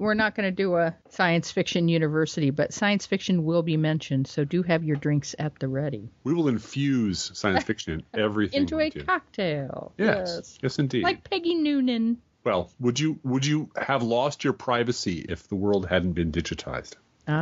we're not going to do a science fiction university, but science fiction will be mentioned, so do have your drinks at the ready. We will infuse science fiction in everything into a cocktail. Yes, indeed. Like Peggy Noonan. Well, would you have lost your privacy if the world hadn't been digitized?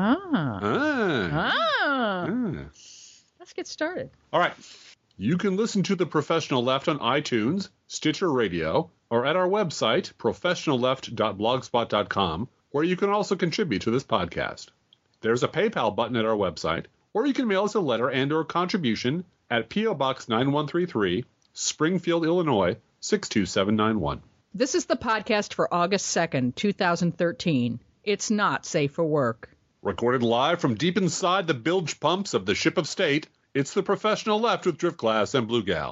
Let's get started. All right. You can listen to The Professional Left on iTunes, Stitcher Radio, or at our website, professionalleft.blogspot.com, where you can also contribute to this podcast. There's a PayPal button at our website, or you can mail us a letter and or contribution at P.O. Box 9133, Springfield, Illinois, 62791. This is the podcast for August 2nd, 2013. It's not safe for work. Recorded live from deep inside the bilge pumps of the Ship of State, it's The Professional Left with Driftglass and Blue Gal.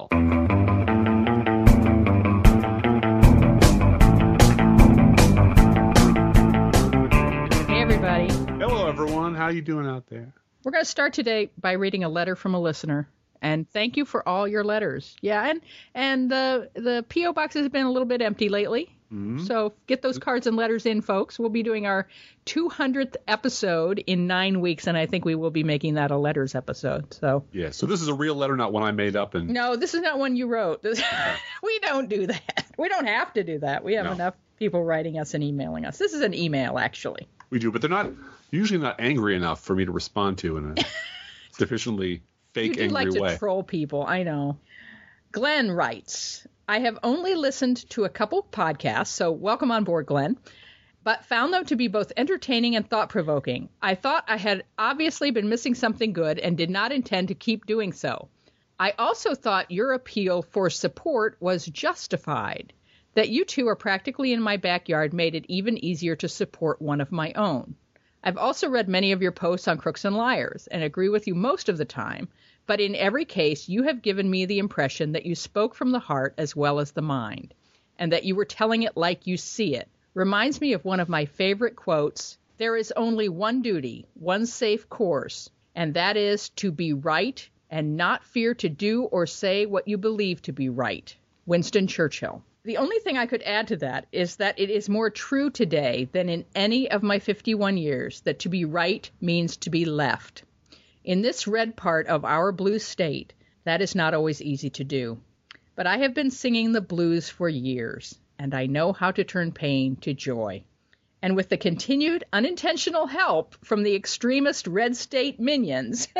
Hey, everybody. Hello, everyone. How you doing out there? We're going to start today by reading a letter from a listener. And thank you for all your letters. Yeah, and the P.O. box has been a little bit empty lately. Mm-hmm. So get those cards and letters in, folks. We'll be doing our 200th episode in 9 weeks, and I think we will be making that a letters episode. So yeah, so this is a real letter, not one I made up. No, this is not one you wrote. We don't do that. We don't have to do that. We have enough people writing us and emailing us. This is an email, actually. We do, but they're usually not angry enough for me to respond to in a sufficiently fake, angry way. You do like to troll people, I know. Glenn writes, I have only listened to a couple podcasts, so welcome on board, Glenn, but found them to be both entertaining and thought-provoking. I thought I had obviously been missing something good and did not intend to keep doing so. I also thought your appeal for support was justified. That you two are practically in my backyard made it even easier to support one of my own. I've also read many of your posts on Crooks and Liars and agree with you most of the time, but in every case, you have given me the impression that you spoke from the heart as well as the mind, and that you were telling it like you see it. Reminds me of one of my favorite quotes, there is only one duty, one safe course, and that is to be right and not fear to do or say what you believe to be right. Winston Churchill. The only thing I could add to that is that it is more true today than in any of my 51 years that to be right means to be left. In this red part of our blue state, that is not always easy to do. But I have been singing the blues for years, and I know how to turn pain to joy. And with the continued unintentional help from the extremist red state minions,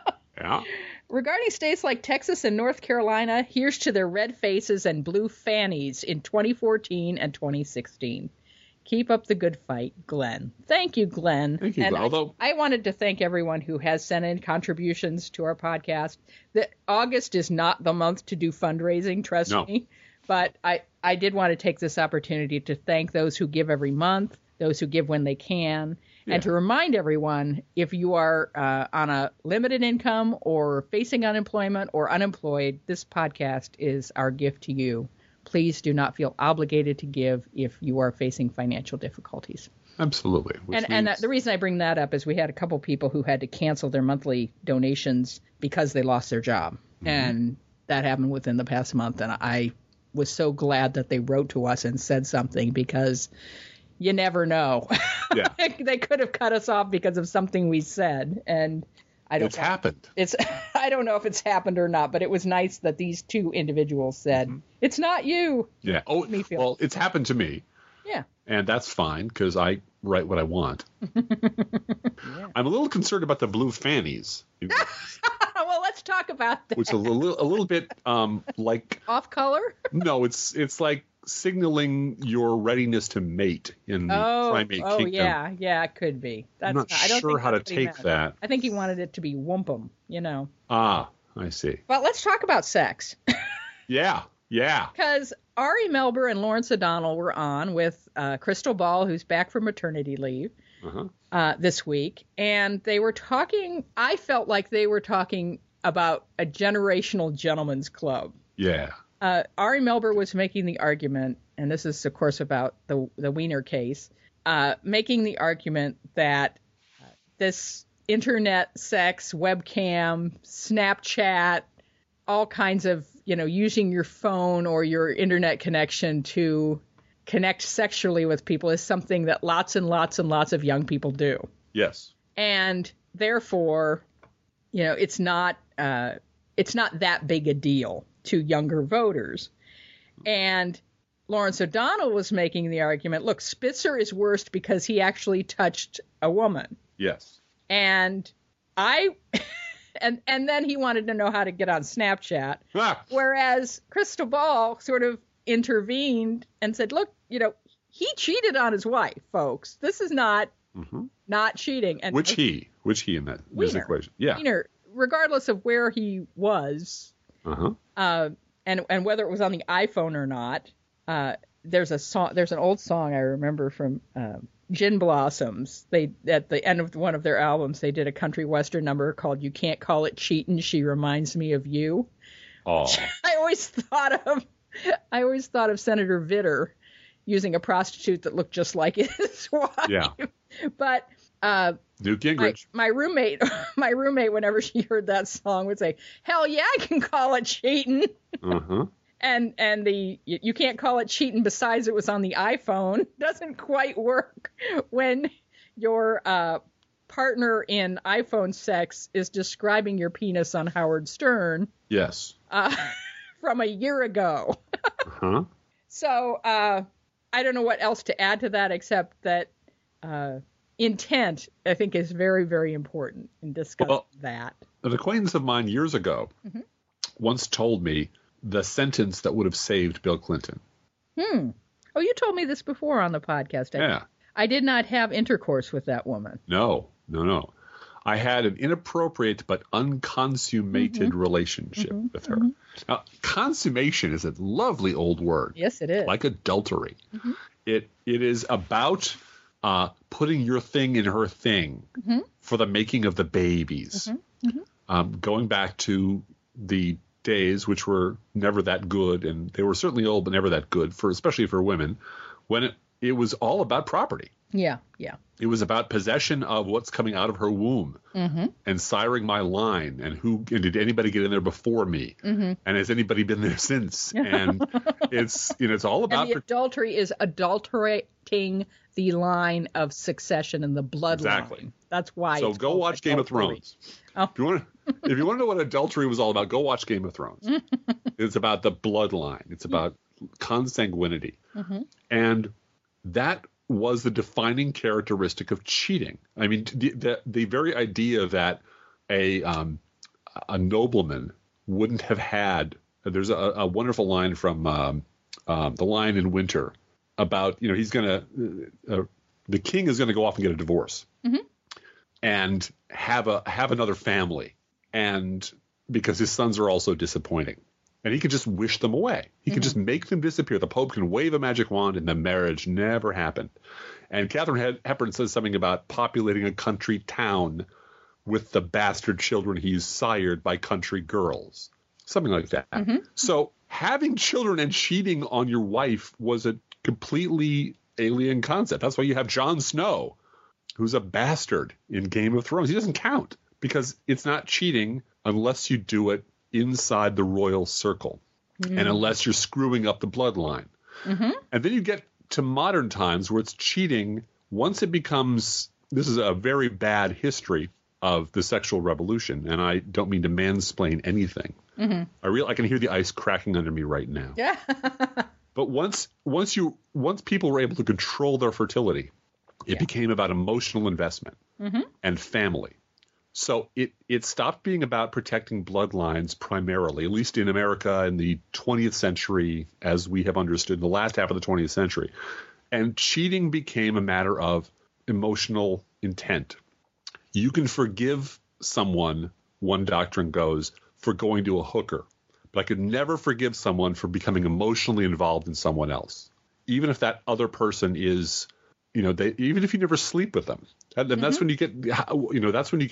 regarding states like Texas and North Carolina, here's to their red faces and blue fannies in 2014 and 2016. Keep up the good fight, Glenn. Thank you, Glenn. Thank you, and Glenn. I wanted to thank everyone who has sent in contributions to our podcast. August is not the month to do fundraising, trust me. But I did want to take this opportunity to thank those who give every month, those who give when they can, and to remind everyone, if you are on a limited income or facing unemployment or unemployed, this podcast is our gift to you. Please do not feel obligated to give if you are facing financial difficulties. Absolutely. And the reason I bring that up is we had a couple people who had to cancel their monthly donations because they lost their job. Mm-hmm. And that happened within the past month. And I was so glad that they wrote to us and said something because you never know. Yeah. They could have cut us off because of something we said. And it's happened. I don't know if it's happened or not, but it was nice that these two individuals said, It's not you. Yeah. Oh, well, it's happened to me. Yeah. And that's fine because I write what I want. I'm a little concerned about the blue fannies. Well, let's talk about that. Which is a little bit like off color. No, it's like signaling your readiness to mate in the primate kingdom. Yeah, it could be. I'm not sure how to take that. I think he wanted it to be wumpum, Ah, I see. Well, let's talk about sex. Yeah. Because Ari Melber and Lawrence O'Donnell were on with Crystal Ball, who's back from maternity leave this week, and they were talking. I felt like they were talking about a generational gentleman's club. Yeah. Ari Melber was making the argument, and this is, of course, about the Wiener case, making the argument that this internet sex, webcam, Snapchat, all kinds of, using your phone or your internet connection to connect sexually with people is something that lots and lots and lots of young people do. Yes. And therefore, it's not that big a deal to younger voters. And Lawrence O'Donnell was making the argument, look, Spitzer is worst because he actually touched a woman. Yes. And and then he wanted to know how to get on Snapchat. Whereas Crystal Ball sort of intervened and said, look, he cheated on his wife, folks. This is not cheating. And Which he in that this equation? Yeah. Wiener, regardless of where he was, and whether it was on the iPhone or not, there's an old song I remember from Gin Blossoms. They, at the end of one of their albums, they did a country western number called "You Can't Call It Cheatin', She Reminds Me of You." Oh. I always thought of Senator Vitter using a prostitute that looked just like his wife. Yeah. But Newt Gingrich. My roommate, whenever she heard that song, would say, "Hell yeah, I can call it cheating." And the "you can't call it cheating" besides it was on the iPhone doesn't quite work when your partner in iPhone sex is describing your penis on Howard Stern. Yes. From a year ago. So I don't know what else to add to that except that intent, I think, is very, very important in discussing that. An acquaintance of mine years ago once told me the sentence that would have saved Bill Clinton. Oh, you told me this before on the podcast. Yeah. I did not have intercourse with that woman. No. I had an inappropriate but unconsummated relationship with her. Now, consummation is a lovely old word. Yes, it is. Like adultery. It is about putting your thing in her thing for the making of the babies. Going back to the days, which were never that good, and they were certainly old, but never that good, especially for women, when it was all about property. Yeah. It was about possession of what's coming out of her womb and siring my line and did anybody get in there before me and has anybody been there since? And it's all about. And the adultery is adulterating the line of succession and the bloodline. Exactly. That's why. So go watch Game of Thrones. Oh. If you want to know what adultery was all about, go watch Game of Thrones. It's about the bloodline. It's about consanguinity, and that was the defining characteristic of cheating. I mean, the very idea that a nobleman wouldn't have had. There's a wonderful line from The Lion in Winter about he's gonna the king is gonna go off and get a divorce and have another family, and because his sons are also disappointing. And he could just wish them away. He could just make them disappear. The Pope can wave a magic wand and the marriage never happened. And Katharine Hepburn says something about populating a country town with the bastard children he's sired by country girls. Something like that. So having children and cheating on your wife was a completely alien concept. That's why you have Jon Snow, who's a bastard in Game of Thrones. He doesn't count because it's not cheating unless you do it inside the royal circle and unless you're screwing up the bloodline. And then you get to modern times where it's cheating once it becomes, this is a very bad history of the sexual revolution, and I don't mean to mansplain anything. I can hear the ice cracking under me right now. Yeah. But once people were able to control their fertility, it became about emotional investment and family. So it stopped being about protecting bloodlines primarily, at least in America in the 20th century, as we have understood, the last half of the 20th century. And cheating became a matter of emotional intent. You can forgive someone, one doctrine goes, for going to a hooker. But I could never forgive someone for becoming emotionally involved in someone else, even if that other person is, even if you never sleep with them. And that's when you get, that's when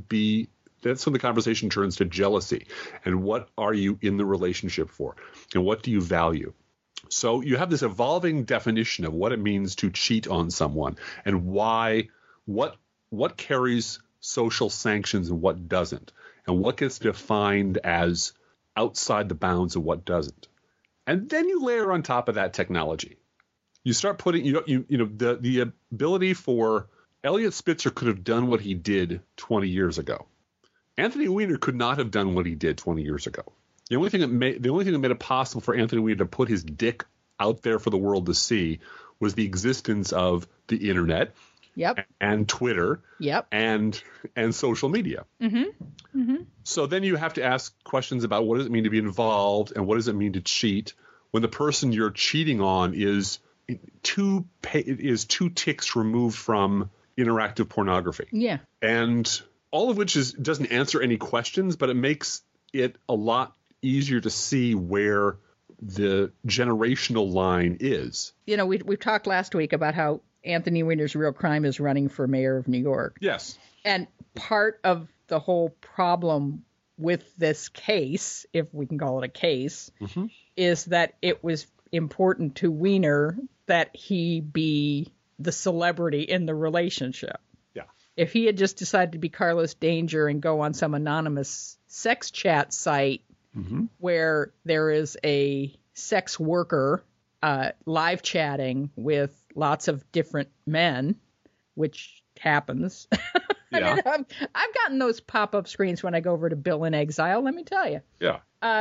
the conversation turns to jealousy. And what are you in the relationship for? And what do you value? So you have this evolving definition of what it means to cheat on someone and why, what carries social sanctions and what doesn't, and what gets defined as outside the bounds of what doesn't. And then you layer on top of that technology. you start putting the ability for Eliot Spitzer could have done what he did 20 years ago. Anthony Weiner could not have done what he did 20 years ago. The only thing that made it possible for Anthony Weiner to put his dick out there for the world to see was the existence of the internet. Yep. And Twitter. Yep. And social media. Mm-hmm. Mm-hmm. So then you have to ask questions about what does it mean to be involved and what does it mean to cheat when the person you're cheating on is two ticks removed from interactive pornography. Yeah. And all of which doesn't answer any questions, but it makes it a lot easier to see where the generational line is. We talked last week about how Anthony Weiner's real crime is running for mayor of New York. Yes. And part of the whole problem with this case, if we can call it a case, mm-hmm. is that it was important to Weiner that he be the celebrity in the relationship. Yeah. If he had just decided to be Carlos Danger and go on some anonymous sex chat site mm-hmm. where there is a sex worker live chatting with lots of different men, which happens. Yeah. I've gotten those pop-up screens when I go over to Bill in Exile, let me tell you. Yeah.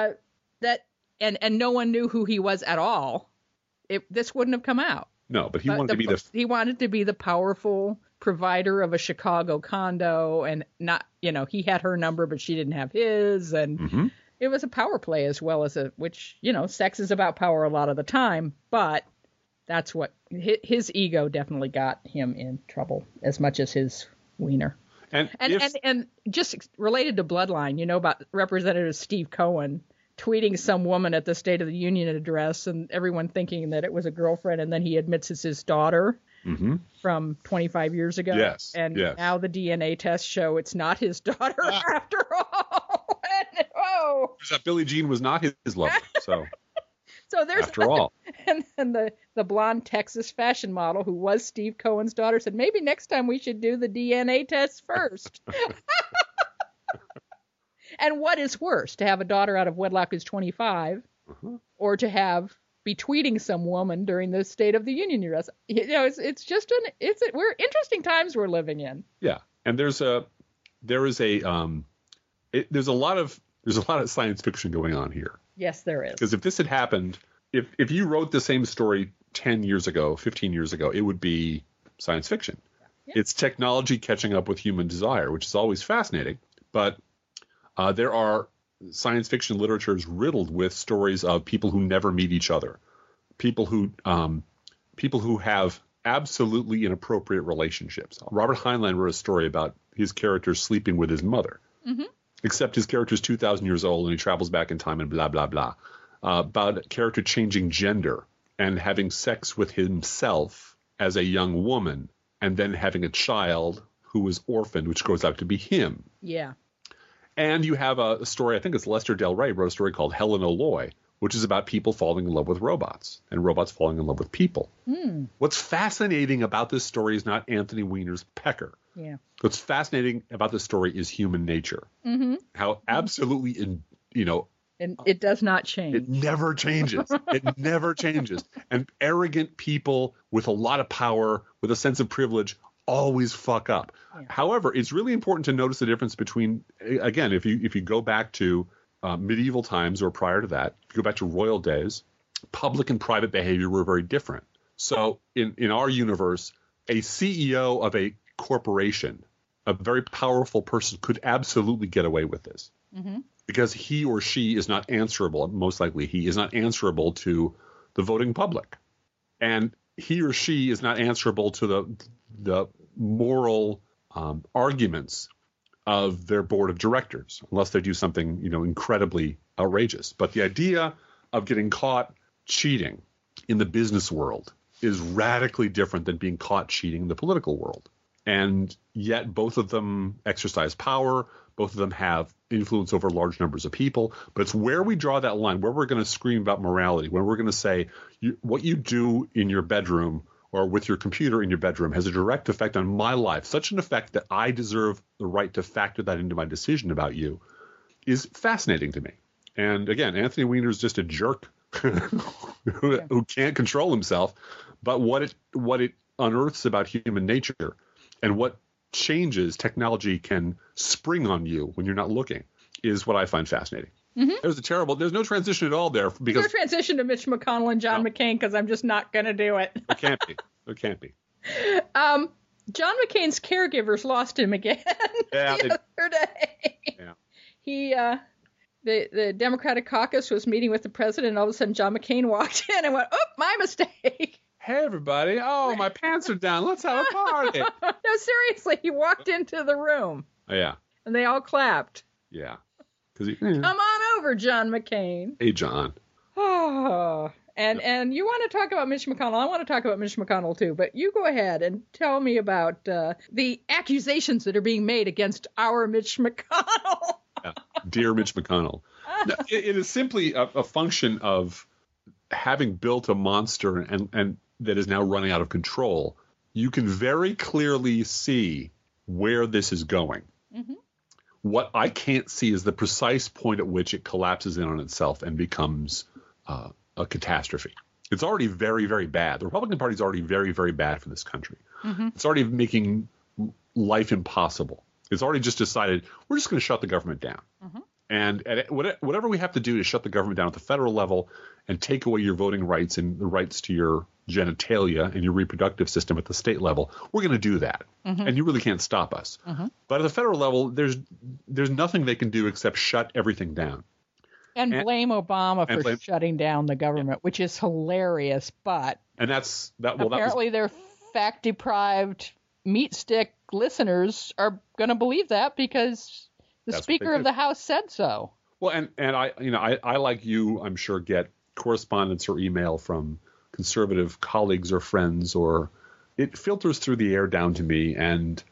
And no one knew who he was at all. This wouldn't have come out. No, but he wanted to be the powerful provider of a Chicago condo, and not, he had her number, but she didn't have his, and mm-hmm. it was a power play as well as which, sex is about power a lot of the time, but that's what his ego definitely got him in trouble as much as his Weiner. And just related to Bloodline, about Representative Steve Cohen tweeting some woman at the State of the Union address and everyone thinking that it was a girlfriend, and then he admits it's his daughter mm-hmm. from 25 years ago. Yes. And yes. now the DNA tests show it's not his daughter after all. That Billie Jean was not his lover. So there's after all. And then the blonde Texas fashion model who was Steve Cohen's daughter said, maybe next time we should do the DNA test first. And what is worse, to have a daughter out of wedlock who's 25 uh-huh. or to be tweeting some woman during the State of the Union address? We're interesting times we're living in. Yeah. And there's a lot of science fiction going on here. Yes, there is. Because if this had happened, if you wrote the same story 10 years ago, 15 years ago, it would be science fiction. Yeah. It's technology catching up with human desire, which is always fascinating. But there are science fiction literatures riddled with stories of people who never meet each other, people who have absolutely inappropriate relationships. Robert Heinlein wrote a story about his character sleeping with his mother, mm-hmm. except his character is 2,000 years old and he travels back in time and blah, blah, blah. About a character changing gender and having sex with himself as a young woman and then having a child who is orphaned, which grows out to be him. Yeah. And you have a story, I think it's Lester Del Rey wrote a story called Helen O'Loy, which is about people falling in love with robots and robots falling in love with people. Mm. What's fascinating about this story is not Anthony Weiner's pecker. Yeah. What's fascinating about this story is human nature. Mm-hmm. How absolutely, and it does not change. It never changes. It never changes. And arrogant people with a lot of power, with a sense of privilege, always fuck up. Yeah. However, it's really important to notice the difference between, again, if you go back to medieval times or prior to that, if you go back to royal days, public and private behavior were very different. So in our universe, a CEO of a corporation, a very powerful person, could absolutely get away with this. Mm-hmm. Because he or she is not answerable, most likely he is not answerable to the voting public. And he or she is not answerable to the moral arguments of their board of directors, unless they do something, incredibly outrageous. But the idea of getting caught cheating in the business world is radically different than being caught cheating in the political world. And yet both of them exercise power. Both of them have influence over large numbers of people. But it's where we draw that line, where we're going to scream about morality, when we're going to say what you do in your bedroom or with your computer in your bedroom has a direct effect on my life, such an effect that I deserve the right to factor that into my decision about you, is fascinating to me. And again, Anthony Weiner is just a jerk who can't control himself. But what it unearths about human nature and what changes technology can spring on you when you're not looking is what I find fascinating. Mm-hmm. There's no transition at all there. Because there's no transition to Mitch McConnell and John McCain because I'm just not going to do it. There can't be. John McCain's caregivers lost him again the other day. Yeah. He, the Democratic caucus was meeting with the president, and all of a sudden John McCain walked in and went, "Oh, my mistake." Hey, everybody. Oh, my pants are down. Let's have a party. No, seriously. He walked into the room. Oh, yeah. And they all clapped. Yeah. Come on over, John McCain. Hey, John. Oh, and you want to talk about Mitch McConnell. I want to talk about Mitch McConnell, too. But you go ahead and tell me about the accusations that are being made against our Mitch McConnell. Yeah. Dear Mitch McConnell. It is simply a function of having built a monster and that is now running out of control. You can very clearly see where this is going. Mm-hmm. What I can't see is the precise point at which it collapses in on itself and becomes a catastrophe. It's already very, very bad. The Republican Party is already very, very bad for this country. Mm-hmm. It's already making life impossible. It's already just decided we're just going to shut the government down. Mm-hmm. And whatever we have to do to shut the government down at the federal level and take away your voting rights and the rights to your genitalia and your reproductive system at the state level, we're going to do that. Mm-hmm. And you really can't stop us. Mm-hmm. But at the federal level, there's nothing they can do except shut everything down. And blame Obama for shutting down the government, which is hilarious. But apparently their fact-deprived meat stick listeners are going to believe that because the Speaker of the House said so. Well, and I like you, I'm sure, get correspondence or email from conservative colleagues or friends, or it filters through the air down to me. And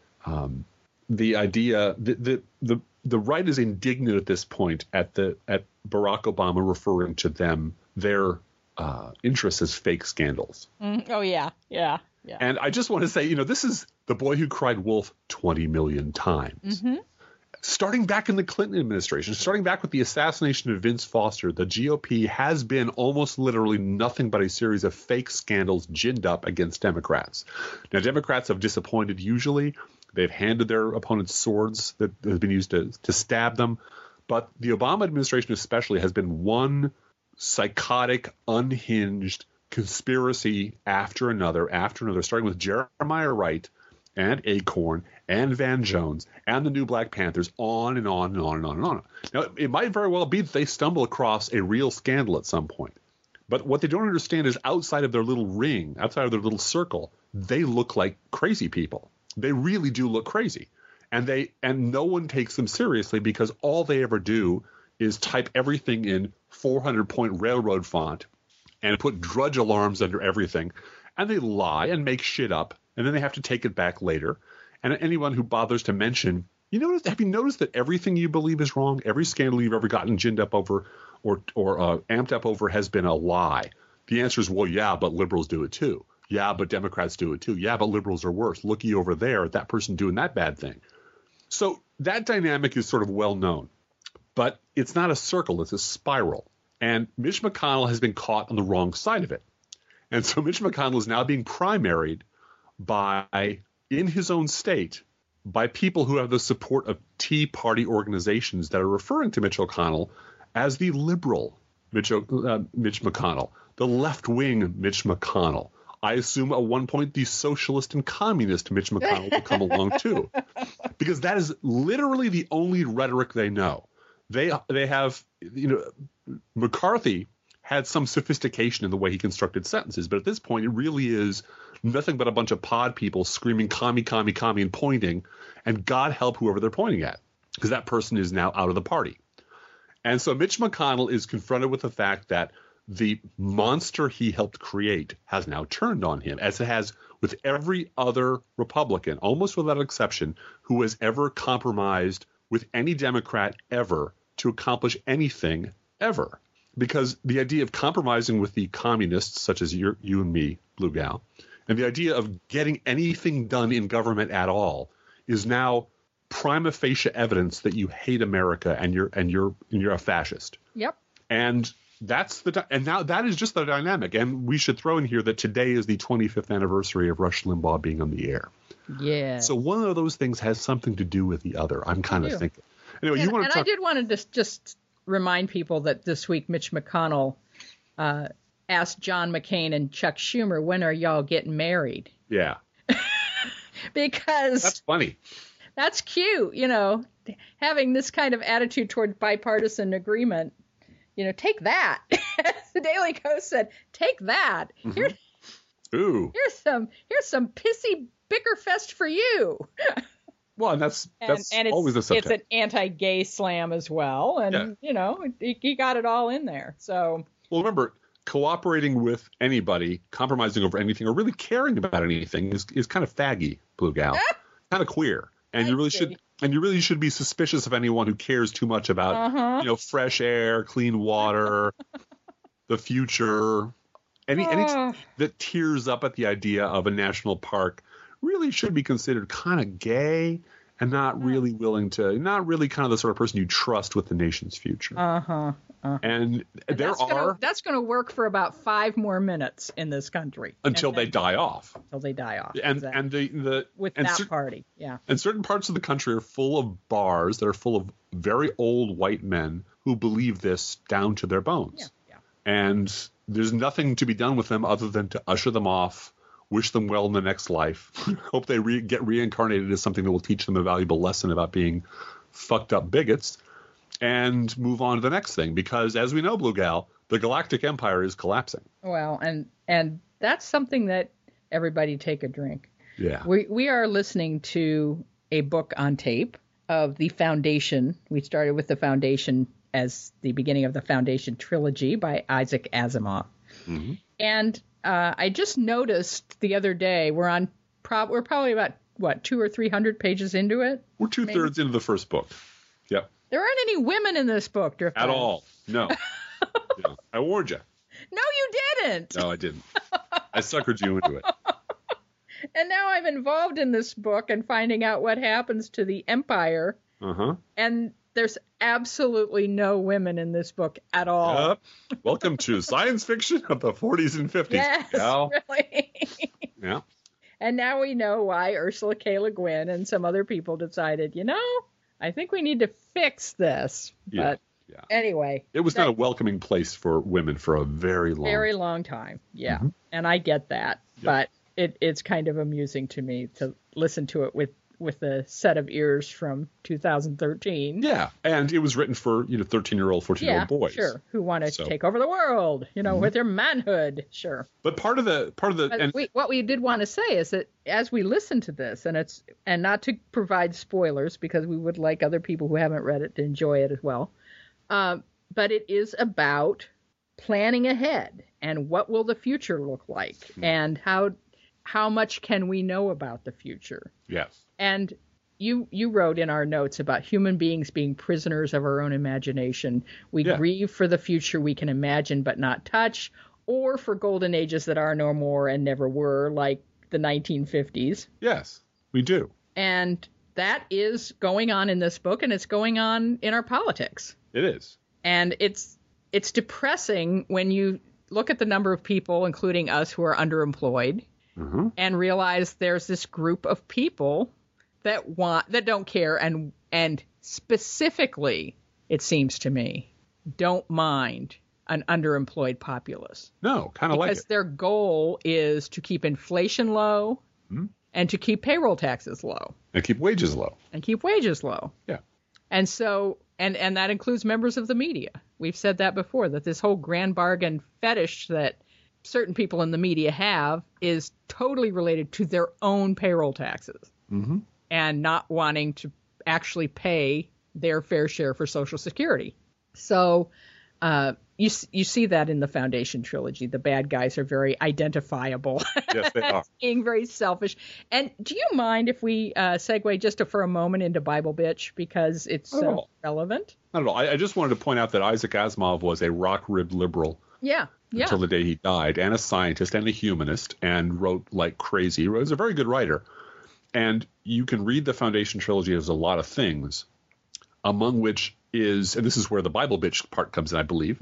the idea the right is indignant at this point at Barack Obama referring to their interests as fake scandals. Oh yeah. And I just want to say, this is the boy who cried wolf 20 million times. Mm-hmm. Starting back in the Clinton administration, starting back with the assassination of Vince Foster, the GOP has been almost literally nothing but a series of fake scandals ginned up against Democrats. Now, Democrats have disappointed usually. They've handed their opponents swords that have been used to stab them. But the Obama administration especially has been one psychotic, unhinged conspiracy after another, starting with Jeremiah Wright and Acorn and Van Jones and the New Black Panthers, on and on and on and on and on. Now, it might very well be that they stumble across a real scandal at some point. But what they don't understand is outside of their little ring, outside of their little circle, they look like crazy people. They really do look crazy. And no one takes them seriously because all they ever do is type everything in 400-point railroad font and put drudge alarms under everything. And they lie and make shit up. And then they have to take it back later. And anyone who bothers to mention, have you noticed that everything you believe is wrong? Every scandal you've ever gotten ginned up over or amped up over has been a lie. The answer is, well, yeah, but liberals do it too. Yeah, but Democrats do it too. Yeah, but liberals are worse. Looky over there at that person doing that bad thing. So that dynamic is sort of well known. But it's not a circle. It's a spiral. And Mitch McConnell has been caught on the wrong side of it. And so Mitch McConnell is now being primaried in his own state by people who have the support of Tea Party organizations that are referring to Mitch McConnell as the liberal Mitch McConnell, the left-wing Mitch McConnell. I assume at one point the socialist and communist Mitch McConnell will come along too, because that is literally the only rhetoric they know. They have, McCarthy had some sophistication in the way he constructed sentences, but at this point it really is nothing but a bunch of pod people screaming commie, commie, commie and pointing, and God help whoever they're pointing at, because that person is now out of the party. And so Mitch McConnell is confronted with the fact that the monster he helped create has now turned on him, as it has with every other Republican, almost without exception, who has ever compromised with any Democrat ever to accomplish anything ever. Because the idea of compromising with the communists, such as you and me, Blue Gal, and the idea of getting anything done in government at all is now prima facie evidence that you hate America and you're a fascist. Yep. And That's and now that is just the dynamic. And we should throw in here that today is the 25th anniversary of Rush Limbaugh being on the air. Yeah. So one of those things has something to do with the other. I'm kind of thinking. Anyway, you want to talk? I did want to just remind people that this week Mitch McConnell asked John McCain and Chuck Schumer, when are y'all getting married? Yeah. Because that's funny. That's cute, having this kind of attitude toward bipartisan agreement. Take that. The Daily Kos said, take that. Mm-hmm. Here's some pissy bickerfest for you. Well, and that's always the subject. It's an anti-gay slam as well, and he got it all in there. So, well, remember, cooperating with anybody, compromising over anything, or really caring about anything is kind of faggy, Blue Gal, kind of queer, and you really should be suspicious of anyone who cares too much about fresh air, clean water, the future. Any that tears up at the idea of a national park really should be considered kind of gay and not really not really kind of the sort of person you trust with the nation's future. And that's going to work for about 5 more minutes in this country until they die off. And exactly. Party, yeah. And certain parts of the country are full of bars that are full of very old white men who believe this down to their bones. Yeah. And there's nothing to be done with them other than to usher them off, wish them well in the next life, hope they get reincarnated as something that will teach them a valuable lesson about being fucked up bigots, and move on to the next thing. Because as we know, Blue Gal, the Galactic Empire is collapsing. Well, and that's something that everybody take a drink. Yeah. We are listening to a book on tape of The Foundation. We started with The Foundation as the beginning of the Foundation trilogy by Isaac Asimov. Mm-hmm. And I just noticed the other day we're probably about 200 or 300 pages into it. We're 2/3 into the first book. Yep. There aren't any women in this book, Driftwood. At all. No. Yeah. I warned you. No, you didn't. No, I didn't. I suckered you into it. And now I'm involved in this book and finding out what happens to the Empire. And there's absolutely no women in this book at all. Yep. Welcome to science fiction of the 40s and 50s. Yes, really. Yeah. And now we know why Ursula K. Le Guin and some other people decided, I think we need to fix this. But anyway. It was not a welcoming place for women for a very long time. Yeah. Mm-hmm. And I get that. Yep. But it's kind of amusing to me to listen to it with a set of ears from 2013. Yeah, and it was written for 13-year-old, 14-year-old boys. Sure, who want to take over the world, with their manhood. Sure. But part of the what we did want to say is that as we listen to this, and not to provide spoilers because we would like other people who haven't read it to enjoy it as well, but it is about planning ahead and what will the future look like and how much can we know about the future. Yes. And you wrote in our notes about human beings being prisoners of our own imagination. We grieve for the future we can imagine but not touch, or for golden ages that are no more and never were, like the 1950s. Yes, we do. And that is going on in this book, and it's going on in our politics. It is. And it's depressing when you look at the number of people, including us, who are underemployed, and realize there's this group of people that don't care and specifically, it seems to me, don't mind an underemployed populace. No, kind of like it. Because their goal is to keep inflation low and to keep payroll taxes low. And keep wages low. Yeah. And so, and that includes members of the media. We've said that before, that this whole grand bargain fetish that certain people in the media have is totally related to their own payroll taxes. Mm-hmm. And not wanting to actually pay their fair share for Social Security. So you see that in the Foundation trilogy. The bad guys are very identifiable. Yes, they are. Being very selfish. And do you mind if we segue just for a moment into Bible Bitch, because it's so relevant? Not at all. I just wanted to point out that Isaac Asimov was a rock-ribbed liberal. Yeah. Until the day he died, and a scientist and a humanist, and wrote like crazy. He was a very good writer. And you can read the Foundation trilogy as a lot of things. among which is, and this is where the Bible bitch part comes in, I believe.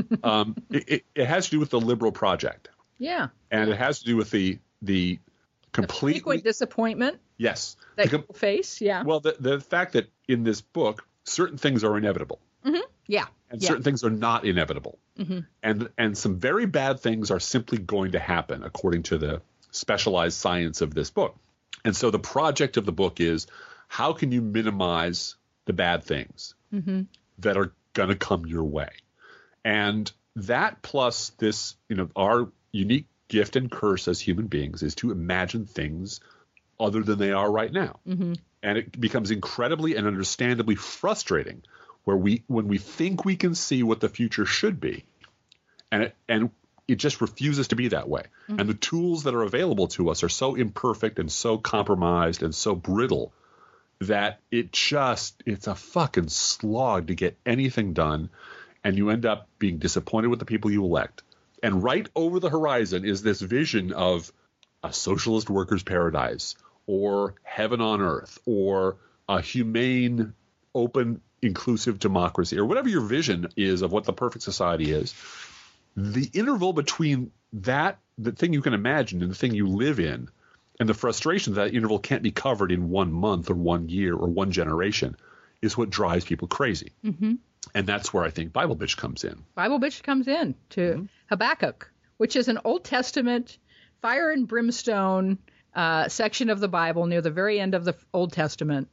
It has to do with the liberal project. Yeah. And it has to do with the completely frequent disappointment. Yes. That people face. Yeah. Well, the fact that in this book, certain things are inevitable. Mm-hmm. Yeah. And certain things are not inevitable. Mm-hmm. And some very bad things are simply going to happen according to the specialized science of this book. And so the project of the book is, how can you minimize the bad things that are going to come your way? And that plus this, our unique gift and curse as human beings is to imagine things other than they are right now. Mm-hmm. And it becomes incredibly and understandably frustrating when we think we can see what the future should be, and it just refuses to be that way. Mm-hmm. And the tools that are available to us are so imperfect and so compromised and so brittle that it's a fucking slog to get anything done, and you end up being disappointed with the people you elect. And right over the horizon is this vision of a socialist workers' paradise, or heaven on earth, or a humane, open, inclusive democracy, or whatever your vision is of what the perfect society is. The interval between that, the thing you can imagine, and the thing you live in, and the frustration that interval can't be covered in 1 month or 1 year or one generation, is what drives people crazy. Mm-hmm. And that's where I think Bible Bitch comes in. Bible Bitch comes in to Habakkuk, which is an Old Testament fire and brimstone section of the Bible near the very end of the Old Testament.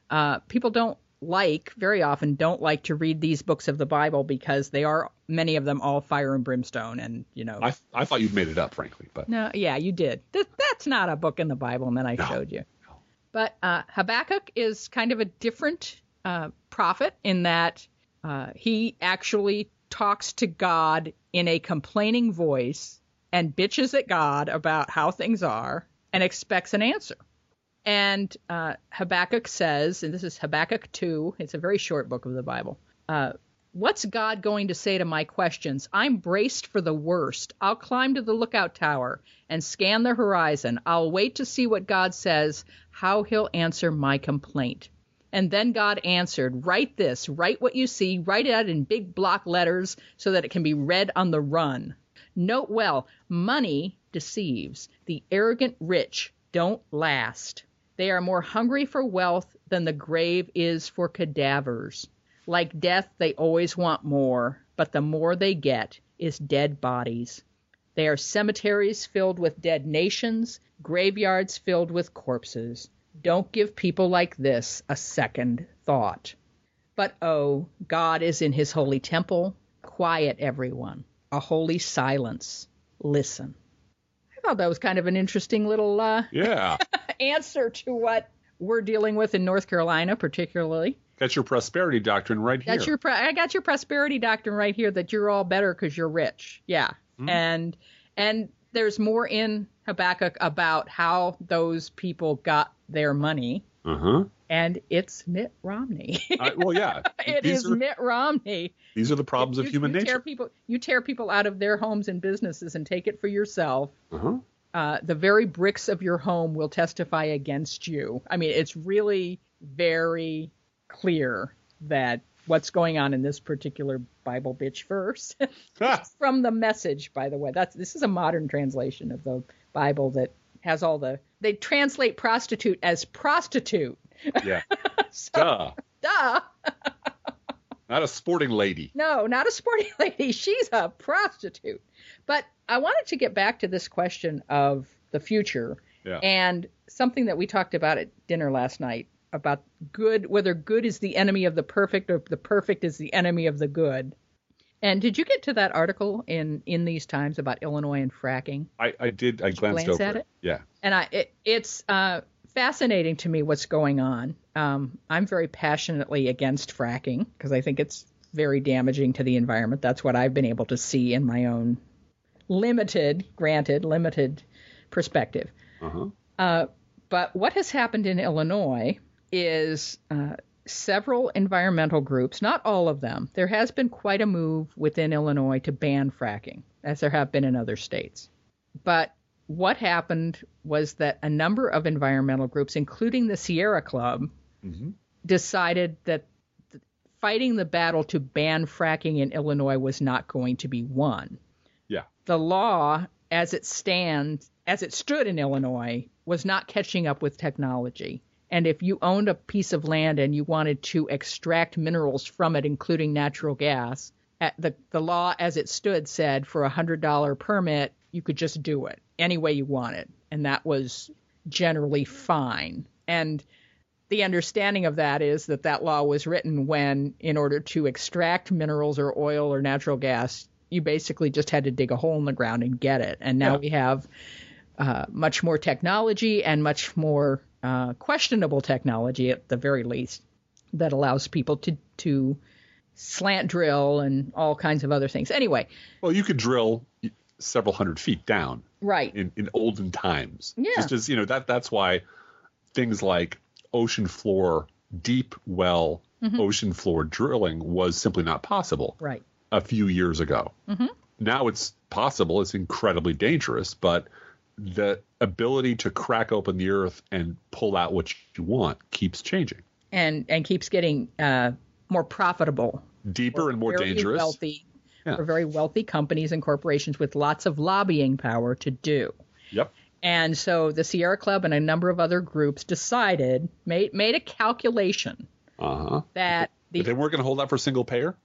People very often don't like to read these books of the Bible because they are, many of them, all fire and brimstone. And, I thought you'd made it up, frankly. But no, yeah, you did. That's not a book in the Bible, and then I showed you. No. But Habakkuk is kind of a different prophet in that he actually talks to God in a complaining voice and bitches at God about how things are and expects an answer. And Habakkuk says, and this is Habakkuk 2, it's a very short book of the Bible, what's God going to say to my questions? I'm braced for the worst. I'll climb to the lookout tower and scan the horizon. I'll wait to see what God says, how he'll answer my complaint. And then God answered, write this, write what you see, write it out in big block letters so that it can be read on the run. Note well, money deceives. The arrogant rich don't last. They are more hungry for wealth than the grave is for cadavers. Like death, they always want more, but the more they get is dead bodies. They are cemeteries filled with dead nations, graveyards filled with corpses. Don't give people like this a second thought. But oh, God is in his holy temple. Quiet, everyone. A holy silence. Listen. I thought that was kind of an interesting little answer to what we're dealing with in North Carolina, particularly. That's your prosperity doctrine right here. I got your prosperity doctrine right here, that you're all better because you're rich. Yeah. Mm-hmm. And there's more in Habakkuk about how those people got their money. Uh-huh. And it's Mitt Romney. Well, yeah. Mitt Romney. These are the problems of human nature. You tear people out of their homes and businesses and take it for yourself. Uh-huh. The very bricks of your home will testify against you. I mean, it's really very clear that what's going on in this particular Bible bitch verse. From the Message, by the way. This is a modern translation of the Bible that has they translate prostitute as prostitute. Yeah. Duh. Not a sporting lady. No, not a sporting lady. She's a prostitute. But I wanted to get back to this question of the future and something that we talked about at dinner last night about good, whether good is the enemy of the perfect or the perfect is the enemy of the good. And did you get to that article in These Times about Illinois and fracking? I did. I glanced over at it. Yeah. And it's fascinating to me what's going on. I'm very passionately against fracking because I think it's very damaging to the environment. That's what I've been able to see in my own limited perspective. Uh-huh. But what has happened in Illinois is several environmental groups, not all of them. There has been quite a move within Illinois to ban fracking, as there have been in other states. But what happened was that a number of environmental groups, including the Sierra Club, decided that fighting the battle to ban fracking in Illinois was not going to be won. Yeah. The law, as it stood in Illinois, was not catching up with technology. And if you owned a piece of land and you wanted to extract minerals from it, including natural gas, the law as it stood said for a $100 permit, you could just do it any way you wanted. And that was generally fine. And the understanding of that is that law was written when, in order to extract minerals or oil or natural gas, you basically just had to dig a hole in the ground and get it. And now we have much more technology and much more questionable technology, at the very least, that allows people to slant drill and all kinds of other things. Anyway. Well, you could drill several hundred feet down. Right. In olden times. Yeah. Just as, that's why things like ocean floor, deep well, ocean floor drilling was simply not possible. Right. A few years ago. Mm-hmm. Now it's possible. It's incredibly dangerous, but the ability to crack open the earth and pull out what you want keeps changing. And keeps getting more profitable. Deeper and more dangerous. Wealthy, for very wealthy companies and corporations with lots of lobbying power to do. Yep. And so the Sierra Club and a number of other groups decided, made a calculation that they weren't going to hold out for single payer?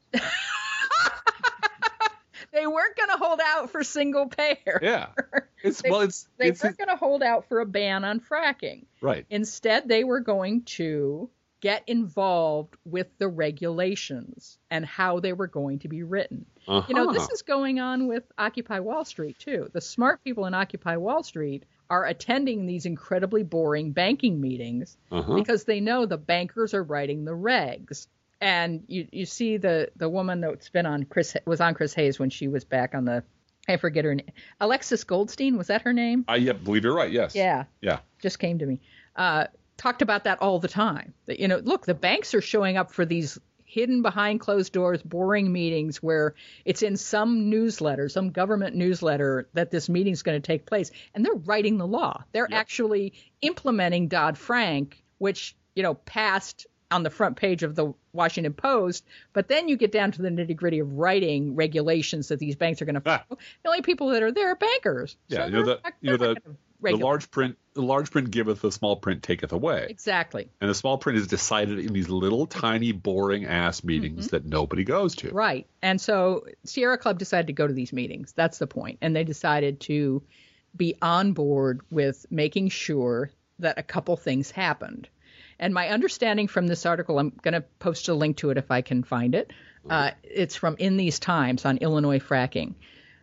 They weren't going to hold out for single payer. Yeah. They weren't going to hold out for a ban on fracking. Right. Instead, they were going to get involved with the regulations and how they were going to be written. This is going on with Occupy Wall Street, too. The smart people in Occupy Wall Street are attending these incredibly boring banking meetings because they know the bankers are writing the regs. And you see the woman that's been on Chris Hayes when she was back on I forget her name. Alexis Goldstein, was that her name? I believe you're right. Yes. Yeah. Yeah. Just came to me. Talked about that all the time. That, look, the banks are showing up for these hidden behind closed doors, boring meetings where it's in some newsletter, some government newsletter that this meeting's going to take place. And they're writing the law. They're actually implementing Dodd-Frank, which, passed on the front page of the Washington Post. But then you get down to the nitty gritty of writing regulations that these banks are going to follow. The only people that are there are bankers. Yeah. So the large print giveth, the small print taketh away. Exactly. And the small print is decided in these little tiny boring ass meetings that nobody goes to. Right. And so Sierra Club decided to go to these meetings. That's the point. And they decided to be on board with making sure that a couple things happened. And my understanding from this article, I'm going to post a link to it if I can find it. It's from In These Times on Illinois fracking,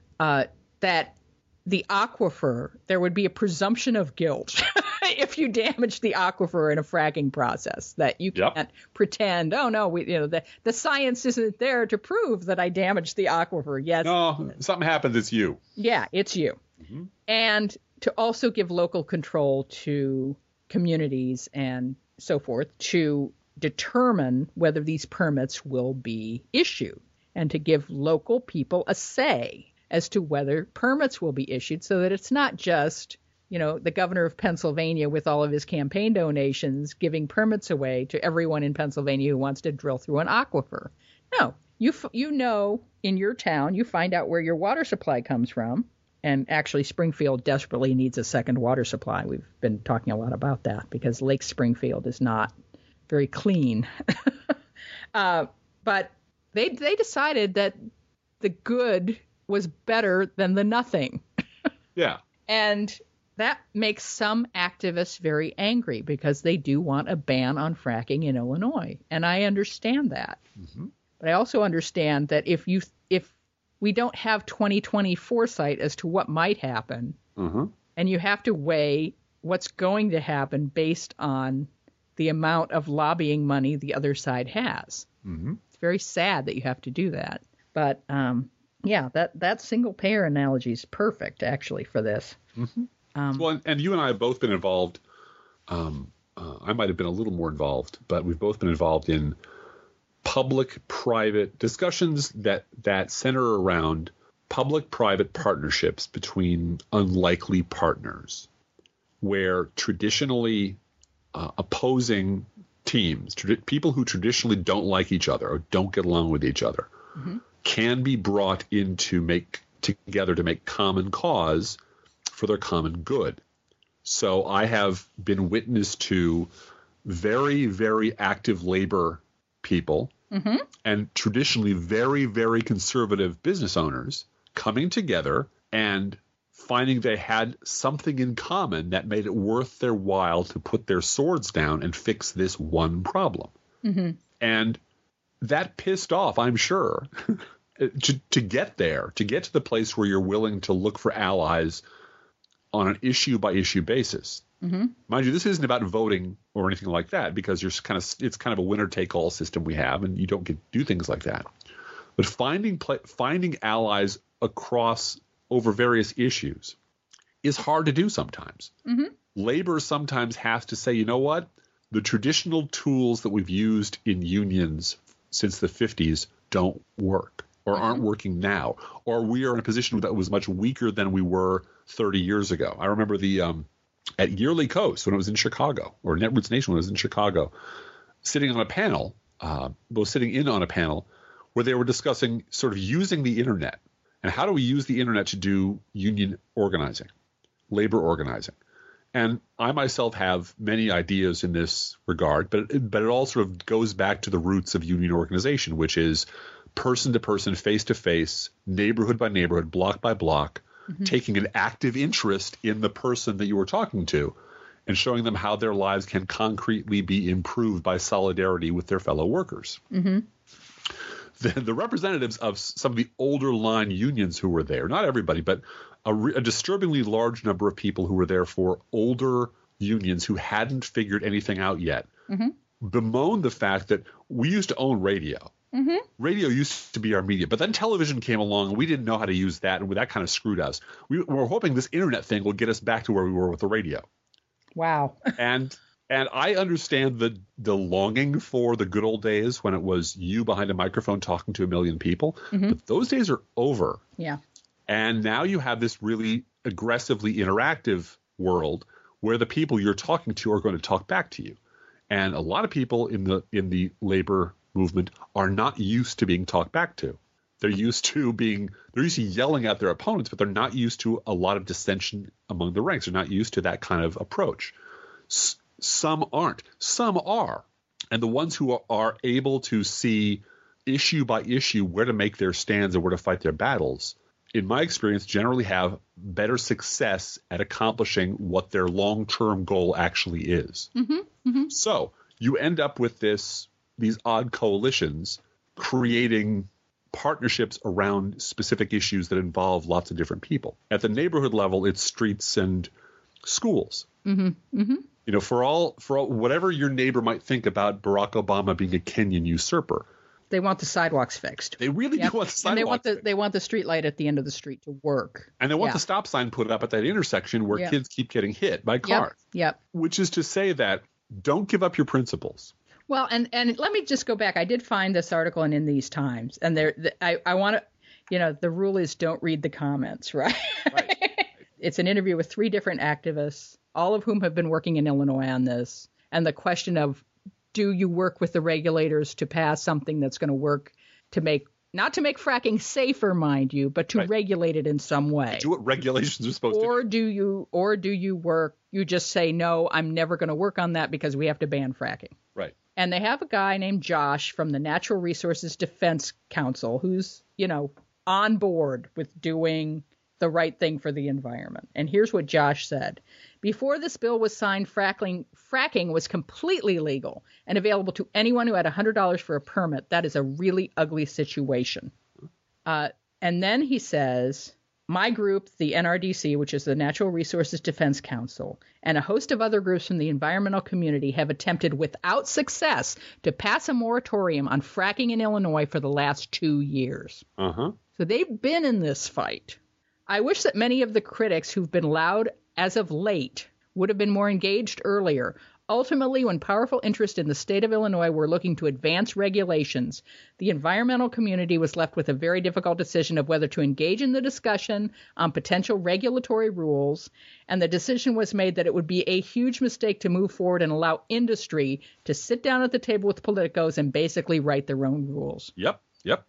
that the aquifer, there would be a presumption of guilt if you damage the aquifer in a fracking process, that you can't pretend, oh, no, the science isn't there to prove that I damaged the aquifer. Yes. No, something happens, it's you. Yeah, it's you. Mm-hmm. And to also give local control to communities and so forth to determine whether these permits will be issued and to give local people a say as to whether permits will be issued, so that it's not just, the governor of Pennsylvania with all of his campaign donations giving permits away to everyone in Pennsylvania who wants to drill through an aquifer. No, in your town, you find out where your water supply comes from. And actually, Springfield desperately needs a second water supply. We've been talking a lot about that because Lake Springfield is not very clean. But they decided that the good was better than the nothing. Yeah. And that makes some activists very angry because they do want a ban on fracking in Illinois. And I understand that. Mm-hmm. But I also understand that if we don't have 20/20 foresight as to what might happen, and you have to weigh what's going to happen based on the amount of lobbying money the other side has. Mm-hmm. It's very sad that you have to do that. But, that single payer analogy is perfect, actually, for this. Mm-hmm. Well, and you and I have both been involved. I might have been a little more involved, but we've both been involved in public-private discussions that center around public-private partnerships between unlikely partners, where traditionally opposing teams, people who traditionally don't like each other or don't get along with each other, can be brought together to make common cause for their common good. So I have been witness to very, very active labor people and traditionally very, very conservative business owners coming together and finding they had something in common that made it worth their while to put their swords down and fix this one problem. And that pissed off, I'm sure, to get there, to get to the place where you're willing to look for allies on an issue-by-issue basis. Mind you, this isn't about voting or anything like that, because it's kind of a winner-take-all system we have, and you don't get to do things like that. But finding allies over various issues is hard to do sometimes. Labor sometimes has to say, you know what? The traditional tools that we've used in unions since the 50s don't work or aren't working now, or we are in a position that was much weaker than we were 30 years ago. I remember at Yearly Coast when it was in Chicago, or Netroots Nation when it was in Chicago, sitting in on a panel where they were discussing sort of using the internet. And how do we use the internet to do union organizing, labor organizing? And I myself have many ideas in this regard, but it all sort of goes back to the roots of union organization, which is person to person, face to face, neighborhood by neighborhood, block by block, taking an active interest in the person that you were talking to and showing them how their lives can concretely be improved by solidarity with their fellow workers. The representatives of some of the older line unions who were there, not everybody, but a disturbingly large number of people who were there for older unions who hadn't figured anything out yet, bemoaned the fact that we used to own radio. Radio used to be our media, but then television came along and we didn't know how to use that, and that kind of screwed us. We were hoping this internet thing will get us back to where we were with the radio. Wow. And I understand the longing for the good old days when it was you behind a microphone talking to a million people, but those days are over. Yeah. And now you have this really aggressively interactive world where the people you're talking to are going to talk back to you. And a lot of people in the labor movement are not used to being talked back to. They're used to yelling at their opponents, but they're not used to a lot of dissension among the ranks. They're not used to that kind of approach. Some aren't. Some are. And the ones who are able to see issue by issue where to make their stands and where to fight their battles, in my experience, generally have better success at accomplishing what their long-term goal actually is. So you end up with these odd coalitions creating partnerships around specific issues that involve lots of different people. At the neighborhood level, it's streets and schools. You know, for all whatever your neighbor might think about Barack Obama being a Kenyan usurper, they want the sidewalks fixed. They really do want the sidewalks fixed. They want the street light at the end of the street to work. And they want the stop sign put up at that intersection where kids keep getting hit by cars. Yep. Which is to say that don't give up your principles. Well, and let me just go back. I did find this article in These Times, and I want to, the rule is don't read the comments, right? It's an interview with 3 different activists, all of whom have been working in Illinois on this. And the question of, do you work with the regulators to pass something that's going to work to not to make fracking safer, mind you, but to regulate it in some way? Do what regulations are supposed to do. Or do you just say, no, I'm never going to work on that because we have to ban fracking. Right. And they have a guy named Josh from the Natural Resources Defense Council who's, on board with doing the right thing for the environment. And here's what Josh said. Before this bill was signed, fracking was completely legal and available to anyone who had $100 for a permit. That is a really ugly situation. And then he says, my group, the NRDC, which is the Natural Resources Defense Council, and a host of other groups from the environmental community have attempted without success to pass a moratorium on fracking in Illinois for the last 2 years. So they've been in this fight. I wish that many of the critics who've been loud as of late would have been more engaged earlier. Ultimately, when powerful interests in the state of Illinois were looking to advance regulations, the environmental community was left with a very difficult decision of whether to engage in the discussion on potential regulatory rules, and the decision was made that it would be a huge mistake to move forward and allow industry to sit down at the table with politicos and basically write their own rules. Yep.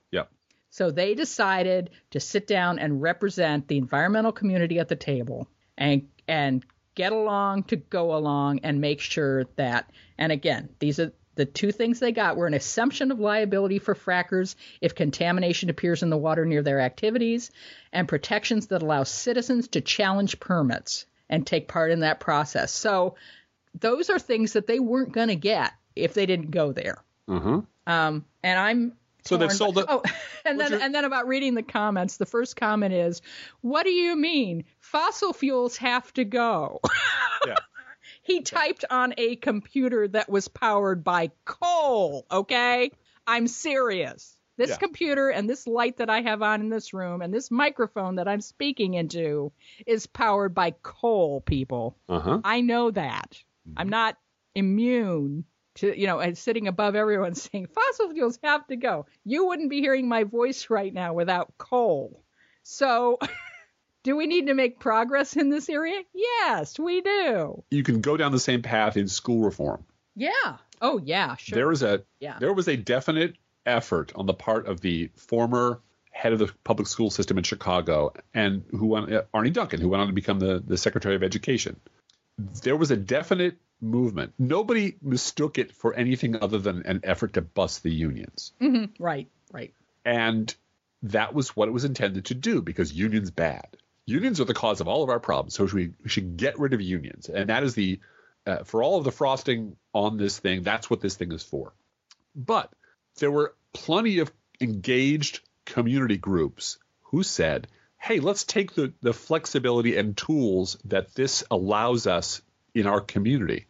So they decided to sit down and represent the environmental community at the table and get along to go along and make sure that, and again, these are the two things they got were an assumption of liability for frackers if contamination appears in the water near their activities, and protections that allow citizens to challenge permits and take part in that process. So those are things that they weren't going to get if they didn't go there. Mm-hmm. And I'm So they've sold it. Oh, and then about reading the comments, the first comment is, "What do you mean? Fossil fuels have to go." Yeah. He typed on a computer that was powered by coal, okay? I'm serious. This computer and this light that I have on in this room and this microphone that I'm speaking into is powered by coal, people. Uh-huh. I know that. I'm not immune to, and sitting above everyone saying fossil fuels have to go. You wouldn't be hearing my voice right now without coal. So do we need to make progress in this area? Yes, we do. You can go down the same path in school reform. Yeah. Oh, yeah, sure. There was a definite effort on the part of the former head of the public school system in Chicago, and Arne Duncan, who went on to become the Secretary of Education. There was a definite movement. Nobody mistook it for anything other than an effort to bust the unions. Mm-hmm. Right. And that was what it was intended to do, because unions bad. Unions are the cause of all of our problems, so we should get rid of unions. And that is for all of the frosting on this thing, that's what this thing is for. But there were plenty of engaged community groups who said, hey, let's take the flexibility and tools that this allows us in our community